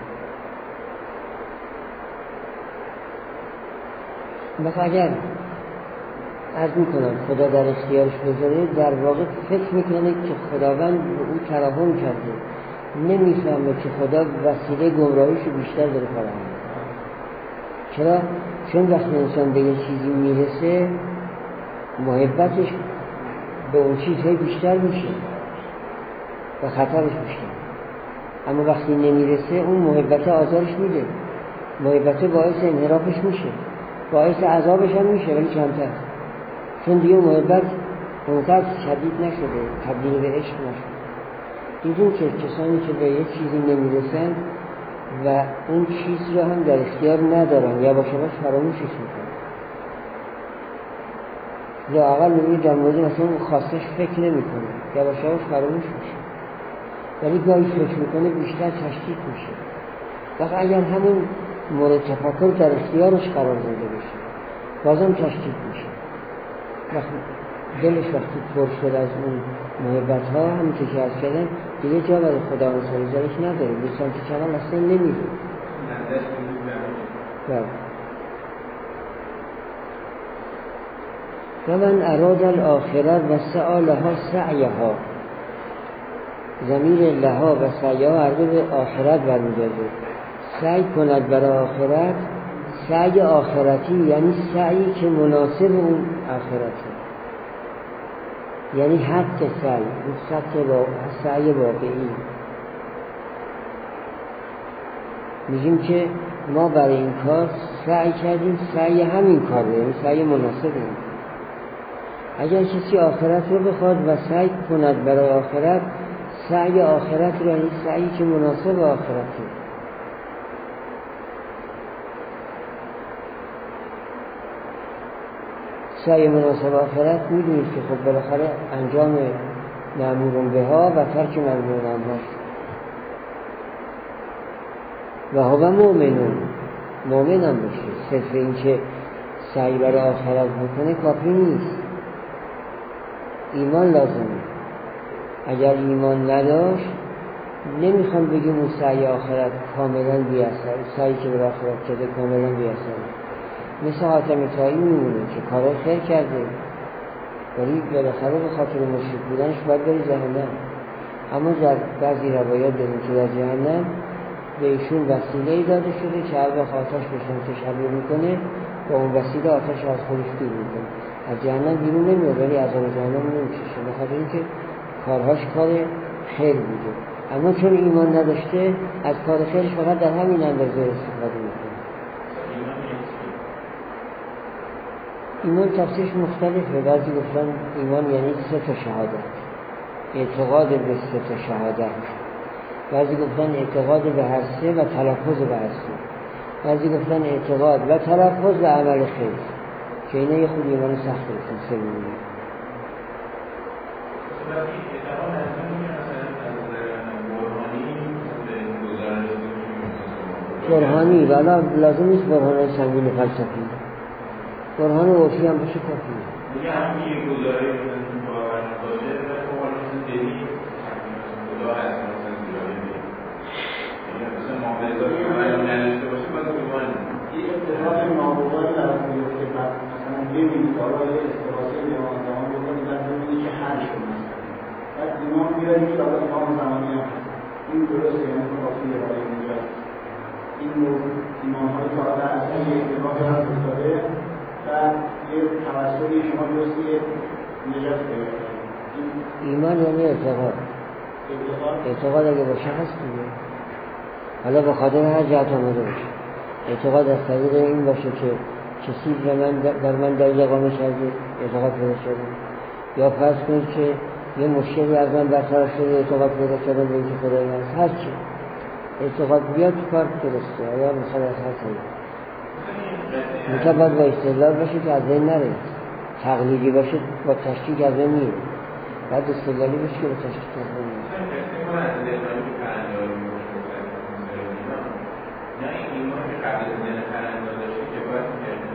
مثلا اگر عرض میکنم خدا در اختیارش بذاره، در واقع فکر میکنه که خداوند به او ترحم کرده، نمیفهمه که خدا وسیله گمراهیشو بیشتر داره فراهم میکنه. چرا؟ چون وقتی انسان به یه چیزی میرسه محبتش به اون چیزهای بیشتر میشه و خطرش بیشتر. اما وقتی نمیرسه اون محبت آزارش میده، محبت باعث انحرافش میشه، باعث عذابش هم میشه ولی کمتر، چون دیگه محبت اونقدر شدید نشده، تبدیل به عشق نشده. دیدیم که کسانی که به یک چیزی نمیرسن و اون چیز رو هم در اختیار ندارن یا باشه باش فراموشش میکنن. یا اقل نمیده در مورد مثلا اون خواستش فکر نمیکنه یا باشه باش فراموش میشه، ولی گاهی فکر میکنه بیشتر تشدید میشه. وقت اگر همون مورد تفکر در اختیارش قرار داده بشه بازم تشدید میشه. وقتی دلش وقتی پر شد از اون محبت ها، همون که که از کردن دیگه جا برای خدا و سریزارش نداره، به سمت چنان اصلا نمیره. و من اراد الاخره و سعی لها سعیها، ضمیر لها و سعیها هر دو به آخرت برمیگرده. سعی کند برای آخرت، سعی آخرتی یعنی سعی که مناسب اون آخرته، یعنی حق سعی، اون سعی واقعی. میگیم که ما برای این کار سعی کردیم، سعی همین کار رو، یعنی سعی مناسب این. اگر کسی آخرت رو بخواد و سعی کند برای آخرت، سعی آخرت رو یعنی سعی که مناسب آخرته. سعی مناسب آخرت میدونید که خب بالاخره انجام مأمور به ها و ترک مأمور عنها. و هو مؤمنون، مؤمن هم باشه. صرف این که سعی برای آخرت بکنه کافی نیست، ایمان لازمه. اگر ایمان نداشت نمیخوام بگیم اون سعی آخرت کاملا بی اثر، سعی که برای آخرت کرده کاملا بی اثر. مثل حاتم طایی میمونه که کارا خیر کرده ولی بالاخره به خاطر مشرک بودنش باید بری جهنم. اما در بعضی روایات داریم که در جهنم به ایشون وسیله‌ای داده شده که هر وقت آتش بهشون تشعبه میکنه با اون وسیله آتش از خودش دور میکنه. از جهنم بیرون نمیاد ولی عذاب جهنم نمیکشه، به خاطر اینکه کارهاش کار خیر بوده. اما چون ایمان نداشته از کار خیرش فقط در همین اندازه استفاده میکنه. ایمان تفسیرش مختلفه. بعضی گفتن ایمان یعنی سه تا شهادت، اعتقاد به سه تا شهادت. بعضی گفتن اعتقاد به هر سه و تلفظ به هر سه. بعضی گفتن اعتقاد و تلفظ به عمل خیر، که اینه یه خود ایمان سخته سلسل میمونه. برهانی ولی لازم نیست برهان سنگین فلسفی، برهان وحشی هم باشه کافیه. دیگه همین یه گزاره بزنیم باور باشه و شما مثل دلی خدا هست مثلا زیراده بید یعنی مثلا معاملگاه که باید نداشته باشه باید بیمان یه اتفاق نابوغانی در از میفته که مثلا ببینید کارا یه استفاده بیمان زمان بکنید و ببینید که حل شد مثلا بعد ایمان بیارید که آقا ایمان زمانی هم هست این درسته یعنی کافیه برای اینجا این ایمان های که آقا در اصلا یه اتفاق هست افتاده و یه توسطی شما درستی نجات پیدا کنید. ایمان یعنی اعتقاد. اعتقاد اگه باشه هست دیگه، حالا به خاطر هر جهت آمده باشه. اعتقاد از طریق این باشه که کسی به من در من دلیل اقامه کرده اعتقاد پیدا شده، یا فرض کنید که یه مشکلی از من برطرف شده اعتقاد پیدا شده به اینکه خدای هست. هر چی اعتقاد بیاد کار درسته. آیا مثلا هر چیزی میتونه باید با استدلال باشه که از این نره، تقلیدی باشه با تشکیک از این میره، بعد استدلالی باشه که با تشکیک از این میره. نه این ایمان که قبل از دین پرنده داشته که باید میگرده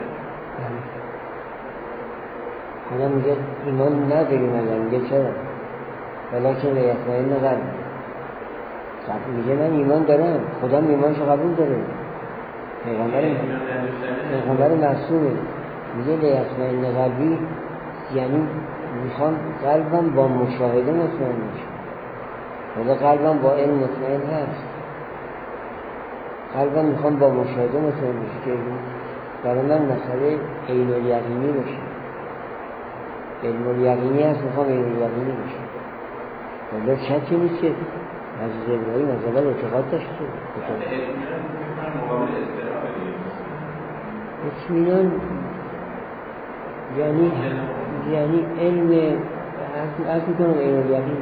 حالا میگه ایمان نداریم، حالا میگه چرا؟ ولیکن به یطمئن قلب میگه من ایمان دارم، خودم ایمانشو قبول داره، پیغمبر پیغمبر معصومه. میگه لیطمئن قلبی یعنی میخوام قلبم با مشاهده مطمئن باشه. حالا قلبم با علم مطمئن هست، قلبم میخوام با مشاهده مطمئن باشه که برای من مسئله عین الیقینی باشه. علم الیقینی هست، میخوام عین الیقینی باشه. حالا شکی نیست که عزیز ابراهیم از اول اعتقاد داشته. اطمینان یعنی یعنی علم از میکنم عین الیقین.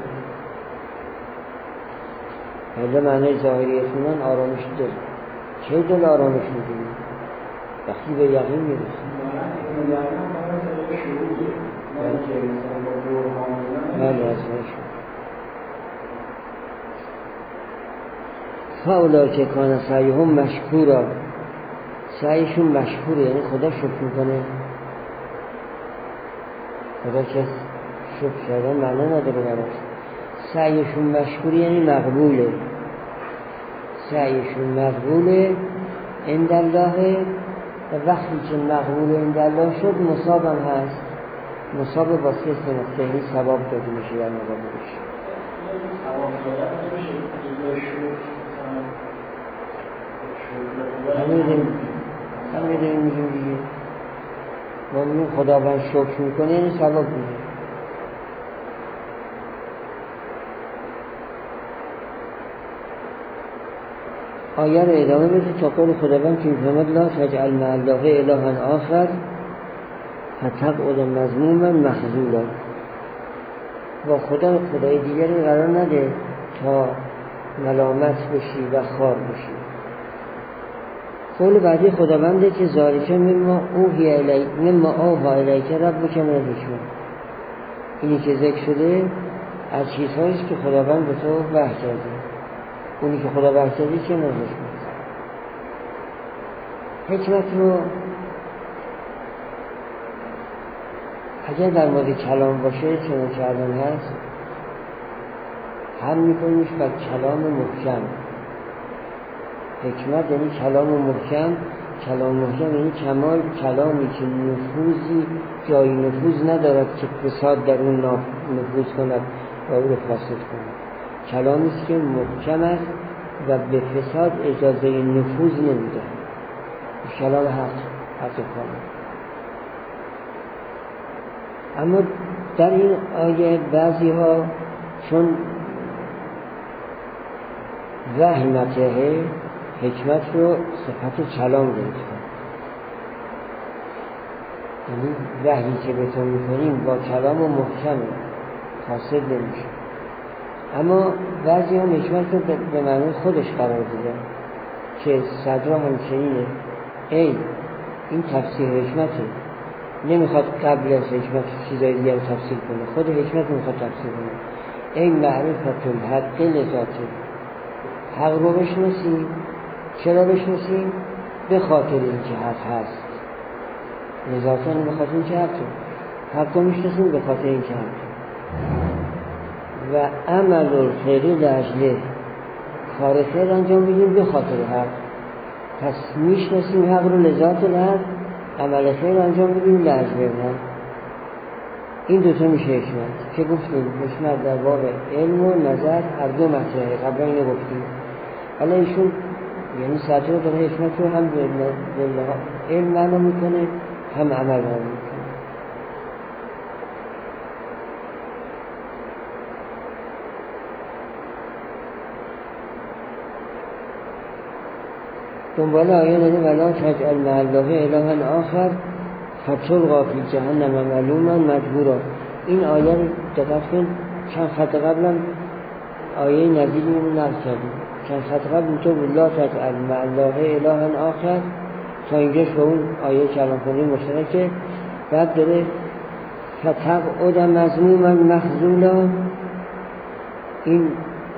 حالا معنی ظاهری اطمینان آرامش دل. چه دل آرامش میدونی؟ وقتی به یقین میرسیم. بله از شد فاولا که کان سعیهم مشکورا، سعیشون مشکوره یعنی خدا شکر میکنه. خدا که شکر کردن معنا نداره براش. سعیشون مشکوره یعنی مقبوله، سعیشون مقبوله عند الله، و وقتی که مقبول عند الله شد مصاب هم هست. مصاب با سه نقطه این ثواب داده میشه در مقابلش. همیدیم همیدیم میگیم دیگه ما میگیم خداوند شکر میکنه یعنی ثواب میده. آیه رو ادامه بده تا قول خداوند که میفرماد لا تجعل مع الله الها آخر فتقعد مذموما مخذولا. با خدا خدای دیگری قرار نده تا ملامت بشی و خوار بشی. قول بعدی خداونده که ذالک مما اوحی الیک مما اوحی الیک ربک من الحکمة. اینی که ذکر شده از چیزهاییست که خداوند به تو وحی کرده. اونی که خدا وحی کرده چه من حکمت؟ حکمت رو اگر در مورد کلام باشه چون کردن هست هم میکنیش بر کلام محکم. حکمت یعنی کلام محکم. کلام محکم یعنی کمال کلامی که نفوذی جای نفوذ ندارد که فساد در اون نفوذ کند و او رو فاسد کند. کلامی است که محکم است و به فساد اجازه نفوذ نمیده. کلام حق حق کامل. اما در این آیه بعضی ها چون وحی مطرحه حکمت رو صفت کلام گرفتن، یعنی وحی که به تو میکنیم با کلام و محکم فاسد نمیشه. اما بعضی ها حکمت رو به معنی خودش قرار دیدن که صدرا همچنینه. ای این تفسیر حکمته، نمیخواد قبل از حکمت چیزای دیگر رو تفسیر کنه، خود حکمت میخواد تفسیر کنه. ای معرفت الحق لذاته، حق رو بشناسیم. چرا بشناسیم؟ به خاطر اینکه حق هست. لذاته به خاطر اینکه حق هست. حق رو میشناسیم به خاطر اینکه حق و عمل الخیری لاجله، کار خیر انجام میدیم به خاطر حق. پس میشناسیم حق رو لذات الحق، عمل خیر انجام میدیم لاجله. این دوتا میشه حکمت که گفتیم حکمت در باب علم و نظر هر دو مطرحه. قبل اینو گفتیم. حالا ایشون یعنی صدر داره حکمت رو هم علم معنا میکنه هم عمل معنا میکنه. دنبال آیه داریم ولا تجعل مع الله الها آخر فتلقی فی جهنم ملوما مدحورا. این آیه رو دقت کن، چند خط قبلم آیه نظیری رو نقل کردیم. چند خط قبل اینطور لا تجعل مع الله الها آخر تا اینجاش به اون آیه کلام کنیم مشترکه. بعد داره فتقعد مذموما مخذولا. این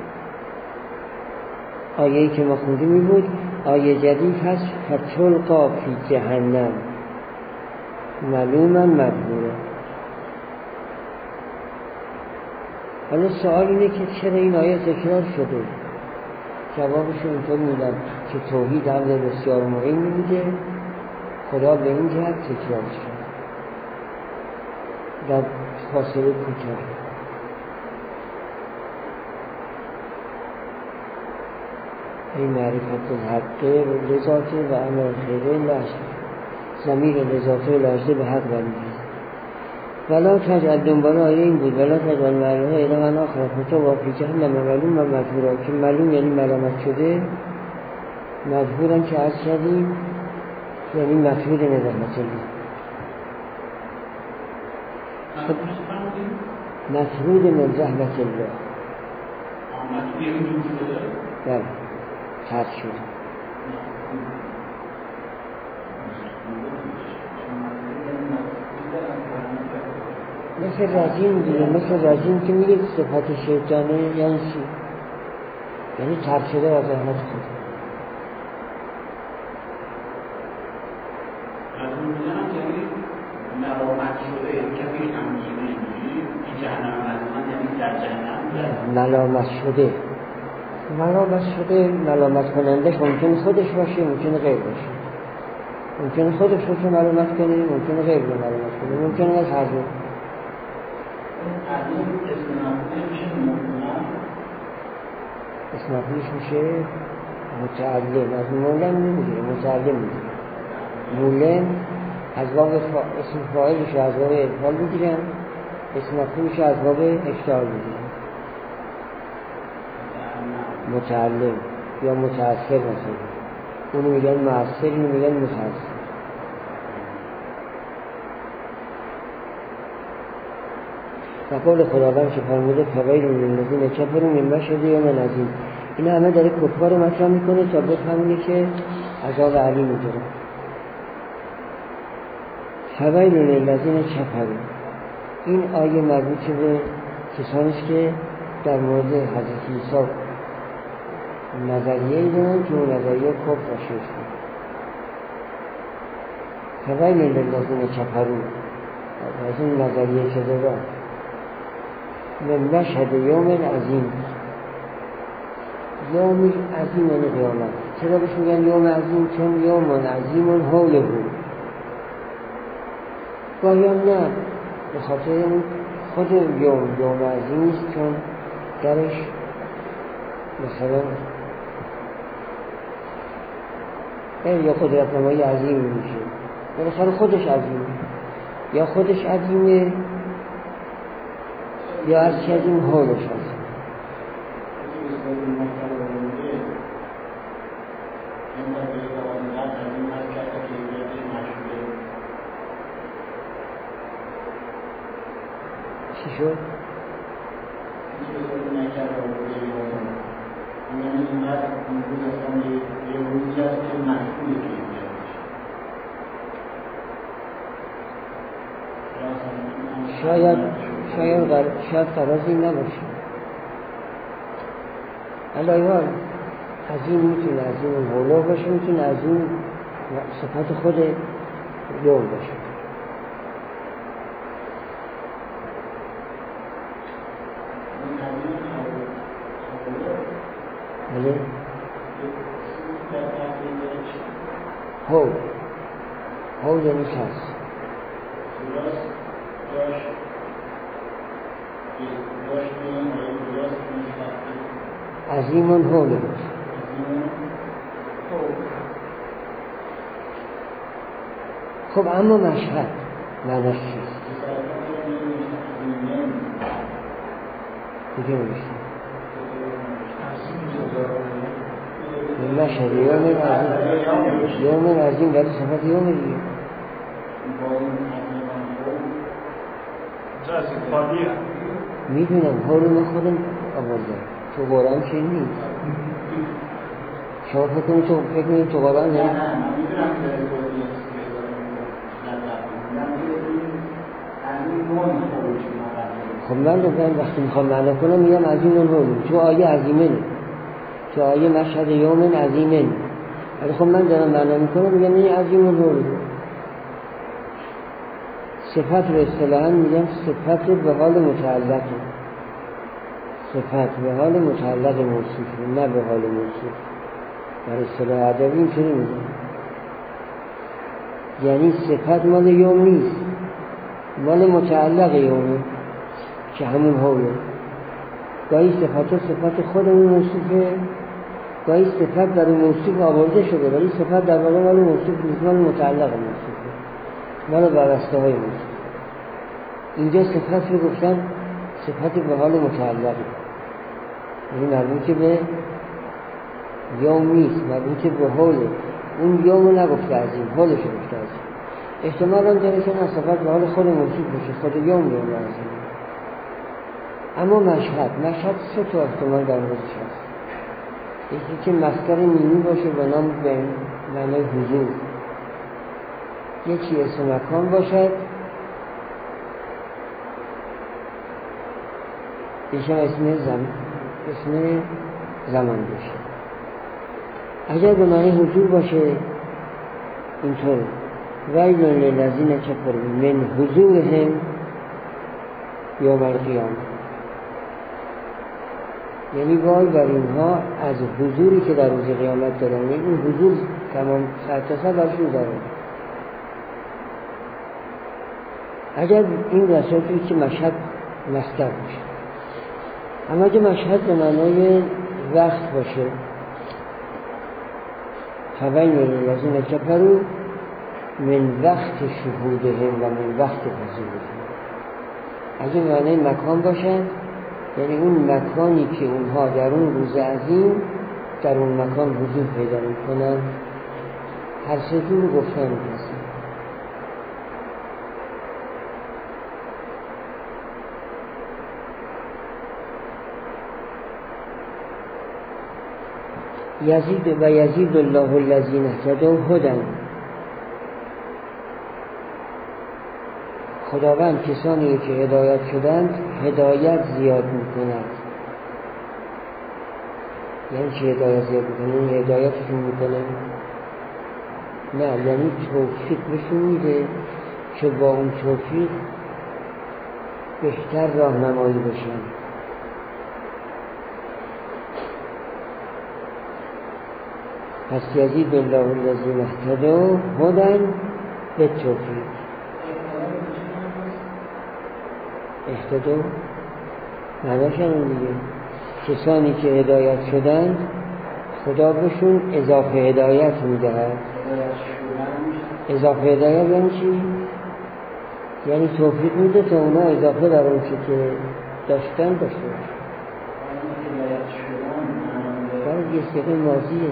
آیه‌ای که ما خوندیم این بود. آیه جدید هست فتلقی فی جهنم ملوما مدحورا. حالا سوال اینه که چرا این آیه تکرار شده؟ جوابش اینطور میدم که توحید امر بسیار مهمی بوده، خدا به این جهت تکرار شد در فاصله کوتاه. این معرفت الحق لذاته و امر خیره لحظه، ضمیر لذاته و لحظه به حق برمیگرده. ولا تجعل دنبال آیه این بود ولا تجعل مع الله الها آخر فتلقی فی جهنم ملوما مدحورا، که ملوم یعنی ملامت شده، مدحورا که عرض کردیم یعنی مطرود من رحمت الله. مطرود من رحمت الله. بله حد شده. مثل رجیم دیگه، مثل رجیم که میگه صفت شیطانه یعنی چی؟ یعنی ترد شده از رحمت خدا. رجیم میزنم یعنی ملامت شده، یعنی کسی همچینه این جهنم ملامت یعنی در جهنم ملامت شده. ملامت شده ملامت کنندش ممکن خودش باشه، ممکن غیر باشه. ممکن خودش رو ملامت کنه، ممکن غیر رو ملامت کنه، ممکن از هر دو. اسم مفعولش میشه متعلم. از مولم نمیگیره، متعلم میگیره. مولم از باب فا... اسم فاعلش از باب افعال میگیرن، اسم مفعولش از باب افعال میگیرن. متعلم یا متأثر مثلا، اونو میگن مؤثر، اینو میگن متأثر. و قول خداوند که فرموده فویل للذین کفروا من مشهد یوم عظیم. این همه داره کفار رو مطرح میکنه تا بفهمونه که عذاب علیمی داره. فویل للذین کفروا، این آیه مربوط به کسانی است که در مورد حضرت عیسی نظریه‌ای دارن که اون نظریه کفر و شرک. فویل للذین کفروا از این نظریه که دارن من مشهد یوم عظیم. یوم عظیم یعنی قیامت. چرا بهش میگن یوم عظیم؟ چون یوم عظیم حوله بود. گاهیان نه، به خاطر این خود یوم یوم عظیم نیست، چون درش مثلا یا قدرت نمایی عظیم میشه، بالاخره خودش عظیمه، یا خودش عظیمه یا از چه از این حالش هست. چی شد؟ شاید شاید غر... شاید قرازی نباشه. الایوان از این میتونه از این حولا باشه، میتونه از این صفت خود یوم باشه. بله هول هول یعنی هست عظیمون هول بود. خب اما مشهد معنیش چیست؟ دیگه میشه مشهد یوم عظیم یوم عظیم ولی صفت یوم دیگه میدونم ها رو من خودم آوردم تو قرآن چه نیست شما فکر کنید تو فکر کنید تو قرآن نیست خب من رو من وقتی میخوام معنا کنم میگم عظیم الهول تو آیه عظیمه تو آیه مشهد یوم عظیمه ولی خب من دارم معنا میکنم میگم این عظیم الهول صفت رو اصطلاحاً میگم صفت به حال متعلق صفت به حال متعلق موصوف نه به حال موصوف در اصطلاح ادبی اینطوری میگم یعنی صفت مال یوم نیست مال متعلق یومه که همون حوله گاهی صفت و صفت خودمون موصوفه گاهی صفت برای موصوف آورده شده ولی صفت در واقع مال موصوف نیست مال متعلق موصوفه مال وابسته های موصوف اینجا صفت رو گفتن صفت به حال متعلقه یعنی مربوط به یوم نیست مربوط به حوله اون یوم رو نگفته عظیم حالش رو گفته عظیم احتمال هم داره که نه صفت به حال خود موصوف بشه خود یوم یوم عظیم اما مشهد مشهد سه تا احتمال در موردش هست یکی که مصدر میمی باشه به نام به معنای حضور یکی اسم مکان باشد یکی اسم زمان اسم زمان باشه اگر به معنی حضور باشه اینطور ویل للذین کفروا من حضورهم یوم القیامه یعنی وای بر اینها از حضوری که در روز قیامت دارن یعنی این حضور تمام صد تا صد برشون داره اگر این رساتی که مشهد مصدر باشه اما اگه مشهد به معنای وقت باشه فویل للذین کفروا من وقت شهودهم و من وقت حضورهم اگه به معنای مکان باشه یعنی اون مکانی که اونها در اون روز عظیم در اون مکان حضور پیدا میکنن هر سه جور گفتن هست یزید و یزید الله الذین اهتدوا هدی خداوند کسانی که هدایت شدند هدایت زیاد میکند یعنی چه هدایت زیاد میکنه؟ یعنی هدایتشون میکنه نه یعنی توفیق بهشون میده که با اون توفیق بهتر راهنمایی بشن پس یزید الله الذین اهتدوا هدی بالتوفیق اهتدوا معناش هم دیگه کسانی که هدایت شدند خدا بهشون اضافه هدایت میدهد اضافه هدایت یعنی چی؟ یعنی توفیق میده تا اونا اضافه در اون چی که داشتن داشته باشه باید یه سیقه ماضیه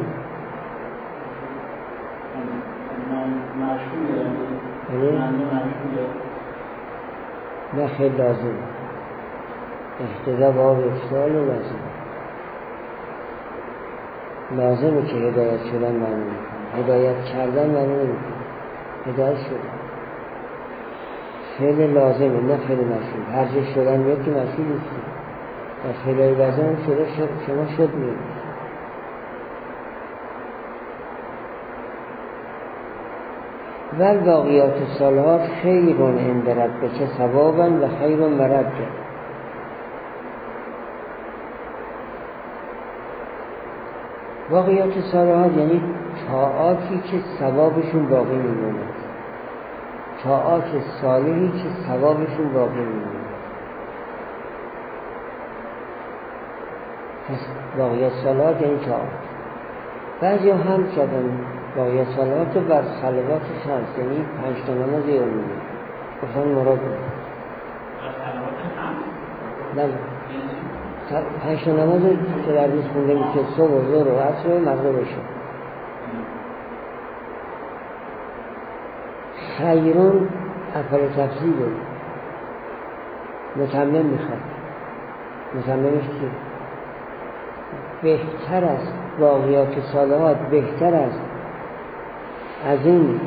نه خیلی لازم احتضا باب افصال و لازم لازمه که هدایت شدن معنی میکنه هدایت کردن معنی نمیکنه هدایت شدن خیلی لازمه نه خیلی مشهور هر جا شدن میاد که مشهور نیستی و خیلی لازم شده شد شما شد میاد و الباقیات الصالحات خیر عند ربک ثوابا و خیر مردا باقیات صالحات یعنی طاعاتی که ثوابشون باقی میمونه طاعات صالحی که ثوابشون باقی میمونه پس باقیات صالحات یعنی طاعات بعضی هم کردن باقیات صالحات بر صلواتش هست یعنی پنج تا نماز یومی گفتن مراد بله پنج تا نماز که در روز خونده میشه صبح و ظهر و عصر و مغرب شد خیرون افعال تفضیله، متمم میخواد. متممش چیه؟ بهتر است باقیات صالحات، بهتر است از این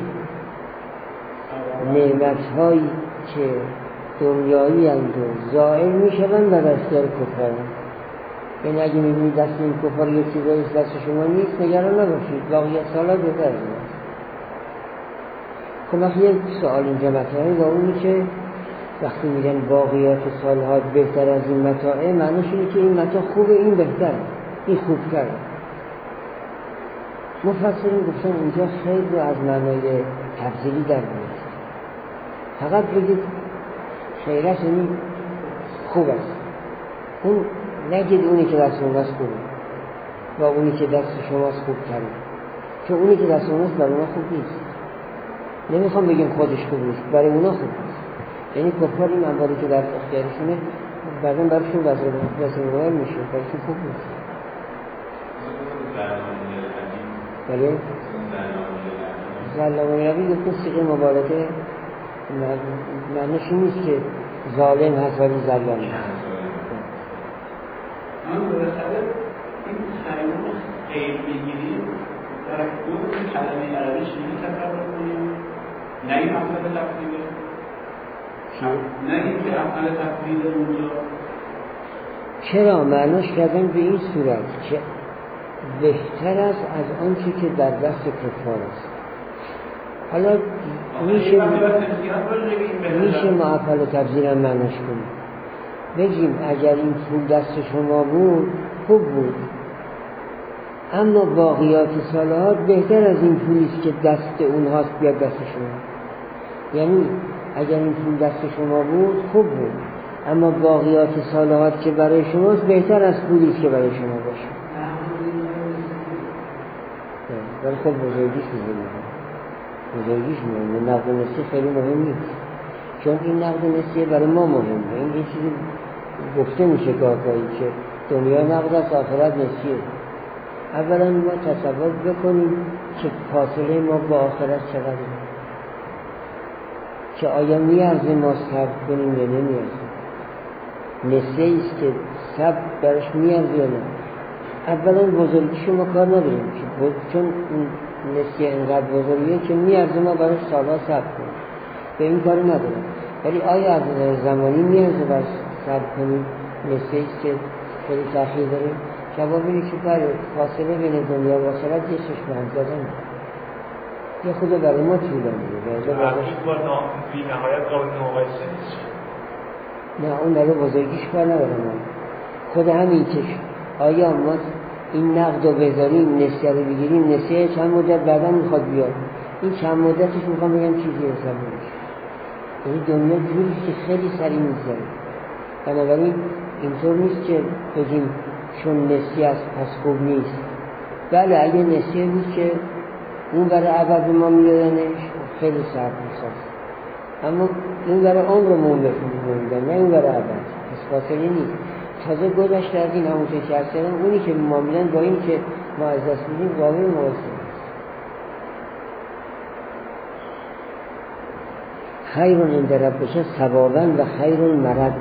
نعمت هایی که دنیایی اند و زائل میشوند و در اختیار کفار. یعنی اگه میبینید دست این کفار یه چیزایی دست شما نیست، نگران نباشید، باقیات صالحات بهتر است. خب وقتی یک سوال اینجا مطرحه با اونی که وقتی میگن باقیات صالحات بهتر از این متاعه، معنیش اینه که این متاع خوبه، این بهتر، این خوبتره. مفسرین گفتن اینجا خیر رو از معنای تفضیلی در میاد. فقط بگید خیرش این خوب است، اون نگید اونی که دست اوناست خوبه و اونی که دست شماست خوب تره، چون اونی که دست اوناست برای اونا خوب نیست. نمیخوام بگیم خودش خوب نیست، برای اونا خوب نیست. یعنی کفار این اموالی که در اختیارشونه بعداً برایشون وسیله میشه، برایشون خوب نیست. بله؟ ظلام نبی گفتن سیغه مبالغه معنیش نیست که ظالم هست ولی ظلام هست. من برساله این خیرون خیر بگیریم در خود این کلمه عربی شیلی تصور کنیم، نه این افعال تفضیله، نه این که افعال تفضیله اونجا. چرا؟ معناش کردن به این صورت که بهتر است از آنچه که در دست کفار است. حالا میشه میشه ما افعال تفضیل هم معناش کنیم، بگیم اگر این پول دست شما بود خوب بود، اما باقیات صالحات بهتر از این پولیست که دست اونهاست بیاد دست شما. یعنی اگر این پول دست شما بود خوب بود، اما باقیات صالحات که برای شماست بهتر از پولیست که برای شما باشه. ولی خب بزرگیش میزنیم بزرگیش مهمه. نقد نسیه خیلی مهم نیست، چون این نقد نسیه برای ما مهمه. این یه چیزی گفته میشه گاهی که دنیا نقد است، آخرت نسیه. اولا ما تصور بکنیم که فاصله ما با آخرت چقدره، که آیا میارزه ما صبر کنیم یا نمیارزه. نسیه ایست که صبر برش میارزه یا نه. اولا بزرگیشو ما کار نداریم، چون نسیه اینقدر بزرگیه که میارزه ما برش سالها صبر کنیم، به این کار نداریم. ولی آیا از زمانی میارزه برش صبر کنیم؟ نسیه ایست که خیلی تأخیر داریم. جواب اینه که برای فاصله بین دنیا و آخرت یه چشم هم زدن یه خود برای ما طولانیه. تحقیق با بی نهایت قابل مقایسه نیست. نه اون برای بزرگیش کار ندارم. خود همین که آیا ما این نقد رو بذاریم، نسیه رو بگیریم، نسیه چند مدت بعدا میخواد بیاد، این چند مدتش میخوام بگم چیزی حساب نمیشه. یعنی دنیا جوریست که خیلی سریع میگذره. بنابراین اینطور نیست که بگیم چون نسیه است پس خوب نیست. بله اگه نسیه بود که اون برای عبد ما میدادنش خیلی سرد میساز، اما این برای عمرمون بفهمون، نه اون برای عبد، پس فاصله نیست. تازه گذشت از این همونطور که از کردم اونی که ما میدن با این که ما از دست میدیم قابل مقایسه نیست. خیرون عند ربک ثوابا و خیرون مردا.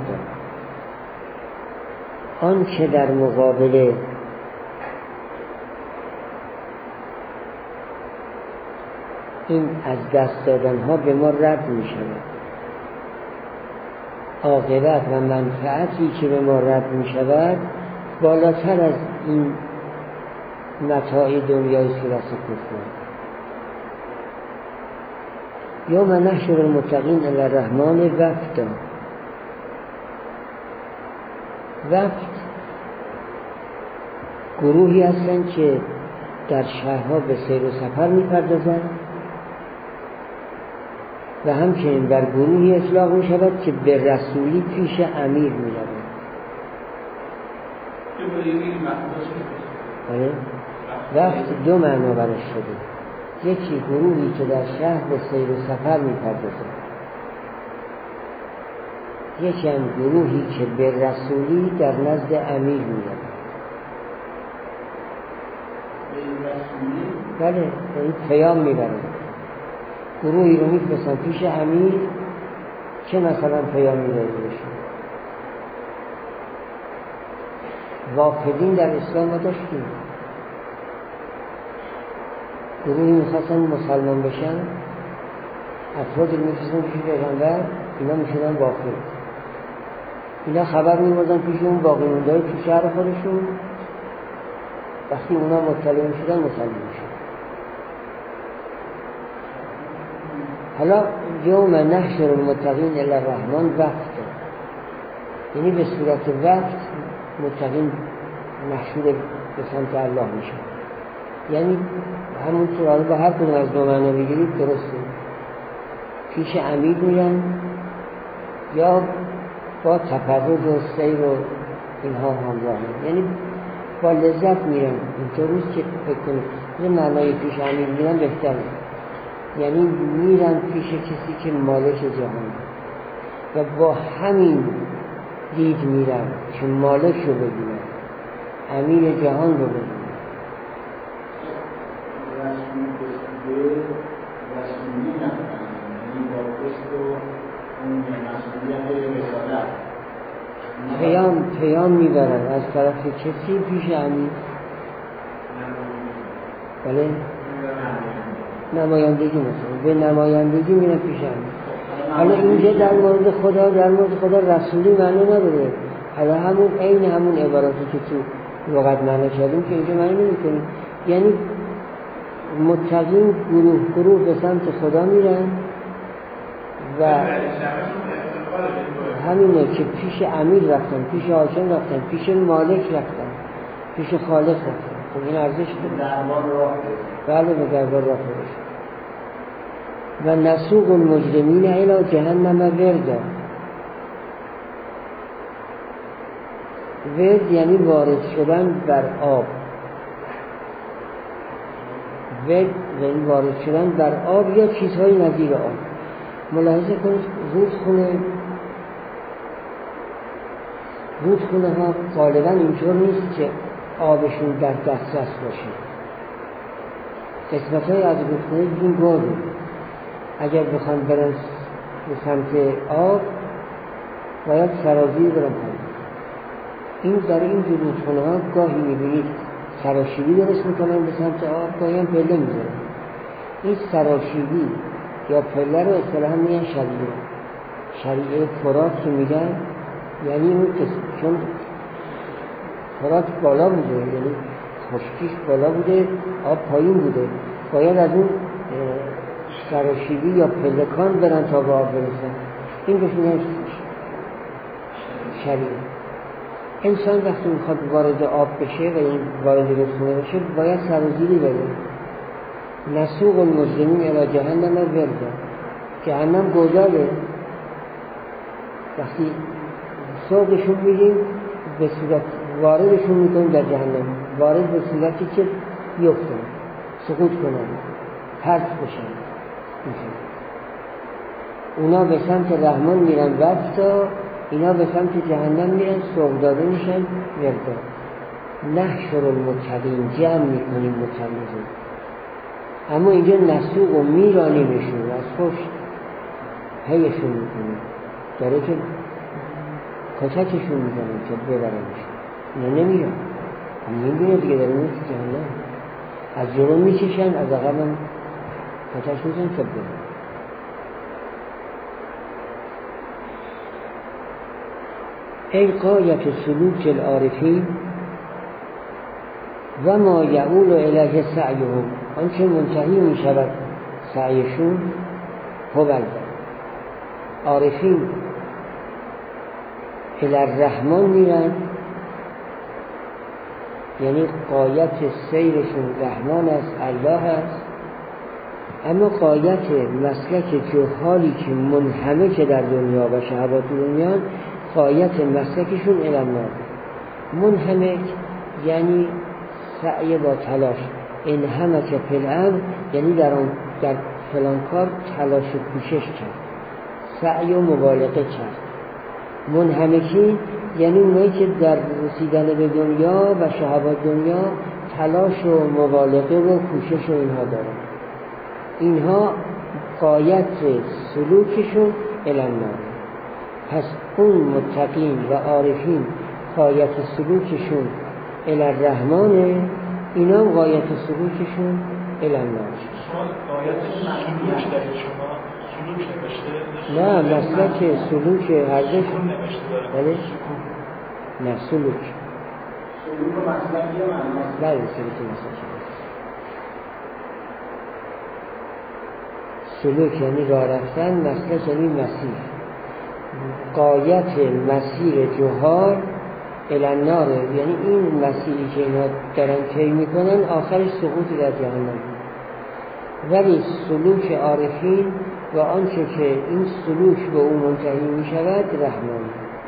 آن که در مقابل این از دست دادن ها به ما رد می شود، عاقبت و منفعتی که به ما رد می شود بالاتر از این متاع دنیای سلس کفر. یوم نحشر المتقین الی الرحمن وفدا. وفد گروهی هستند که در شهرها به سیر و سفر می پردازند و همچنین بر گروهی اطلاق می شود که به رسولی پیش امیر می روند. وفد دو معنا برش شده، یکی گروهی که در شهر به سیر و سفر می پردازند، یکی هم گروهی که به رسولی در نزد امیر می روند. بله این پیام می برند. گروهی رو میفرستن پیش امیر که مثلا پیامی داده بشه. وافدین در اسلام ما داشتیم، گروهی میخواستن مسلمان بشن، افراد رو میفرستن پیش پیغمبر، اینا میشدن وافد. اینا خبر میبردن پیش اون باقی مونده‌های تو شهر خودشون، وقتی اونا مطلع میشدن مسلمان میشدن. حالا یوم نحشر المتقین الی الرحمن وقت، یعنی به صورت وقت متقین محشور به سمت الله میشن. یعنی همونطور حالا با هر کدوم از دو معنا بگیرید درسته، پیش امیر میرن یا با تفرد و سیر و اینها همراهن، یعنی با لذت میرن. اینطور نیست که فکر کنید یه معنای پیش امیر میرن بهتره، یعنی میرن پیش کسی که مالک جهان و با همین دید میرن که مالک رو ببینن، امیر جهان رو ببینن. رسولی نکنن، یعنی با پشت و اون مسئولیت رسالت پیام پیام میبرن از طرف کسی پیش امیر. بله نمایندگی، مثلا به نمایندگی میرن پیش امیر. حالا اینجا در مورد خدا در مورد خدا رسولی معنی نداره، حالا همون عین همون عباراتی که تو لغت معنی کردیم که اینجا معنی نمی‌کنه. یعنی متقین گروه گروه به سمت خدا میرن و همینه که پیش امیر رفتن، پیش حاکم رفتن، پیش مالک رفتن، پیش خالق رفتن. خب این ارزش دربار راه بله به دربار راه برسن. و نسوق المجرمین الی جهنم وردا. ورد یعنی وارد شدن بر آب، ورد یعنی وارد شدن بر آب یا چیزهای نظیر آب. ملاحظه کنید رودخونه رودخونه ها غالبا اینطور نیست که آبشون در دسترس باشه. قسمت های از رودخونه دیدیم گاده، اگر بخوان برن به سمت آب باید سرازیر برن پایین. این در این رودخونه ها گاهی میبینید سراشیبی درست میکنن به سمت آب، گاهی هم پله میزنن. این سراشیبی یا پله رو اصطلاحاً میگن شریعه. شریعه فرات که میگن یعنی اون قسم، چون فرات بالا بوده، یعنی خشکیش بالا بوده، آب پایین بوده، باید از اون سراشیبی یا پلکان برن تا به آب برسن. این بشونه شریعه. انسان وقتی میخواد وارد آب بشه و این وارد رسونه بشه باید سرازیری بره. نسوق المجرمین الی جهنم وردا. جهنم گوداله، وقتی سوقشون میگیم به صورت واردشون میکنیم در جهنم، وارد به صورتی که بیفتن، سقوط کنن، پرت بشن. اونا به سمت رحمان میرن وقتا، اینا به سمت جهنم میرن سوق داده میشن وردا. نحشر المتقین، جمع میکنیم متقین. اما اینجا نسوق و میرانیمشون از پشت هیشون میکنیم، داره که کچکشون میزنن که ببرنشون. اینا نمیرن، میدونه دیگه داره میره تو جهنم. از جلو میکشن، از عقب هم کچک میزنن که ببرن. ای غایت سلوک العارفین و ما یعول الیه سعیهم، آنچه منتهی می شود سعیشون. هوالد عارفین الی الرحمن میرن، یعنی غایت سیرشون رحمان است، الله است. اما غایت مسلک جهالی که منهمک در دنیا و شهوات دنیا، غایت مسلکشون الی النار. منهمک یعنی سعی با تلاش. این همه که فلان یعنی در آن در فلان کار تلاش و کوشش کرد، سعی و مبالغه کرد. منهمکی یعنی اونایی که در رسیدن به دنیا و شهوات دنیا تلاش و مبالغه و کوشش و اینها دارن. اینها غایت سلوکشون الی النار. پس اون متقین و عارفین غایت سلوکشون الی الرحمن، اینا هم غایت سلوکشون الی النار. شما غایت سلوک دارید، شما سلوک نوشته؟ نه، مسلک سلوک هر دوش نوشته داره. بله؟ نه سلوک سلوک و مسلک یه معناست. بله سلوک مسلک. سلوک یعنی راه رفتن، مسلک یعنی مسیر. غایت مسیر جهال الی النار، یعنی این مسیری که اینا دارن طی میکنن آخرش سقوط در جهنم. ولی سلوک عارفین و آنچه که این سلوک به اون منتهی میشود رحمان.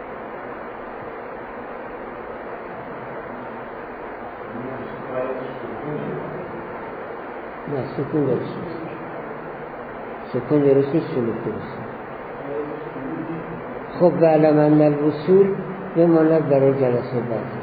نه سکون درست نیست، سکون درست نیست، سلوک درست نیست. خب و علم ان الوصول بماند برای جلسه بعد.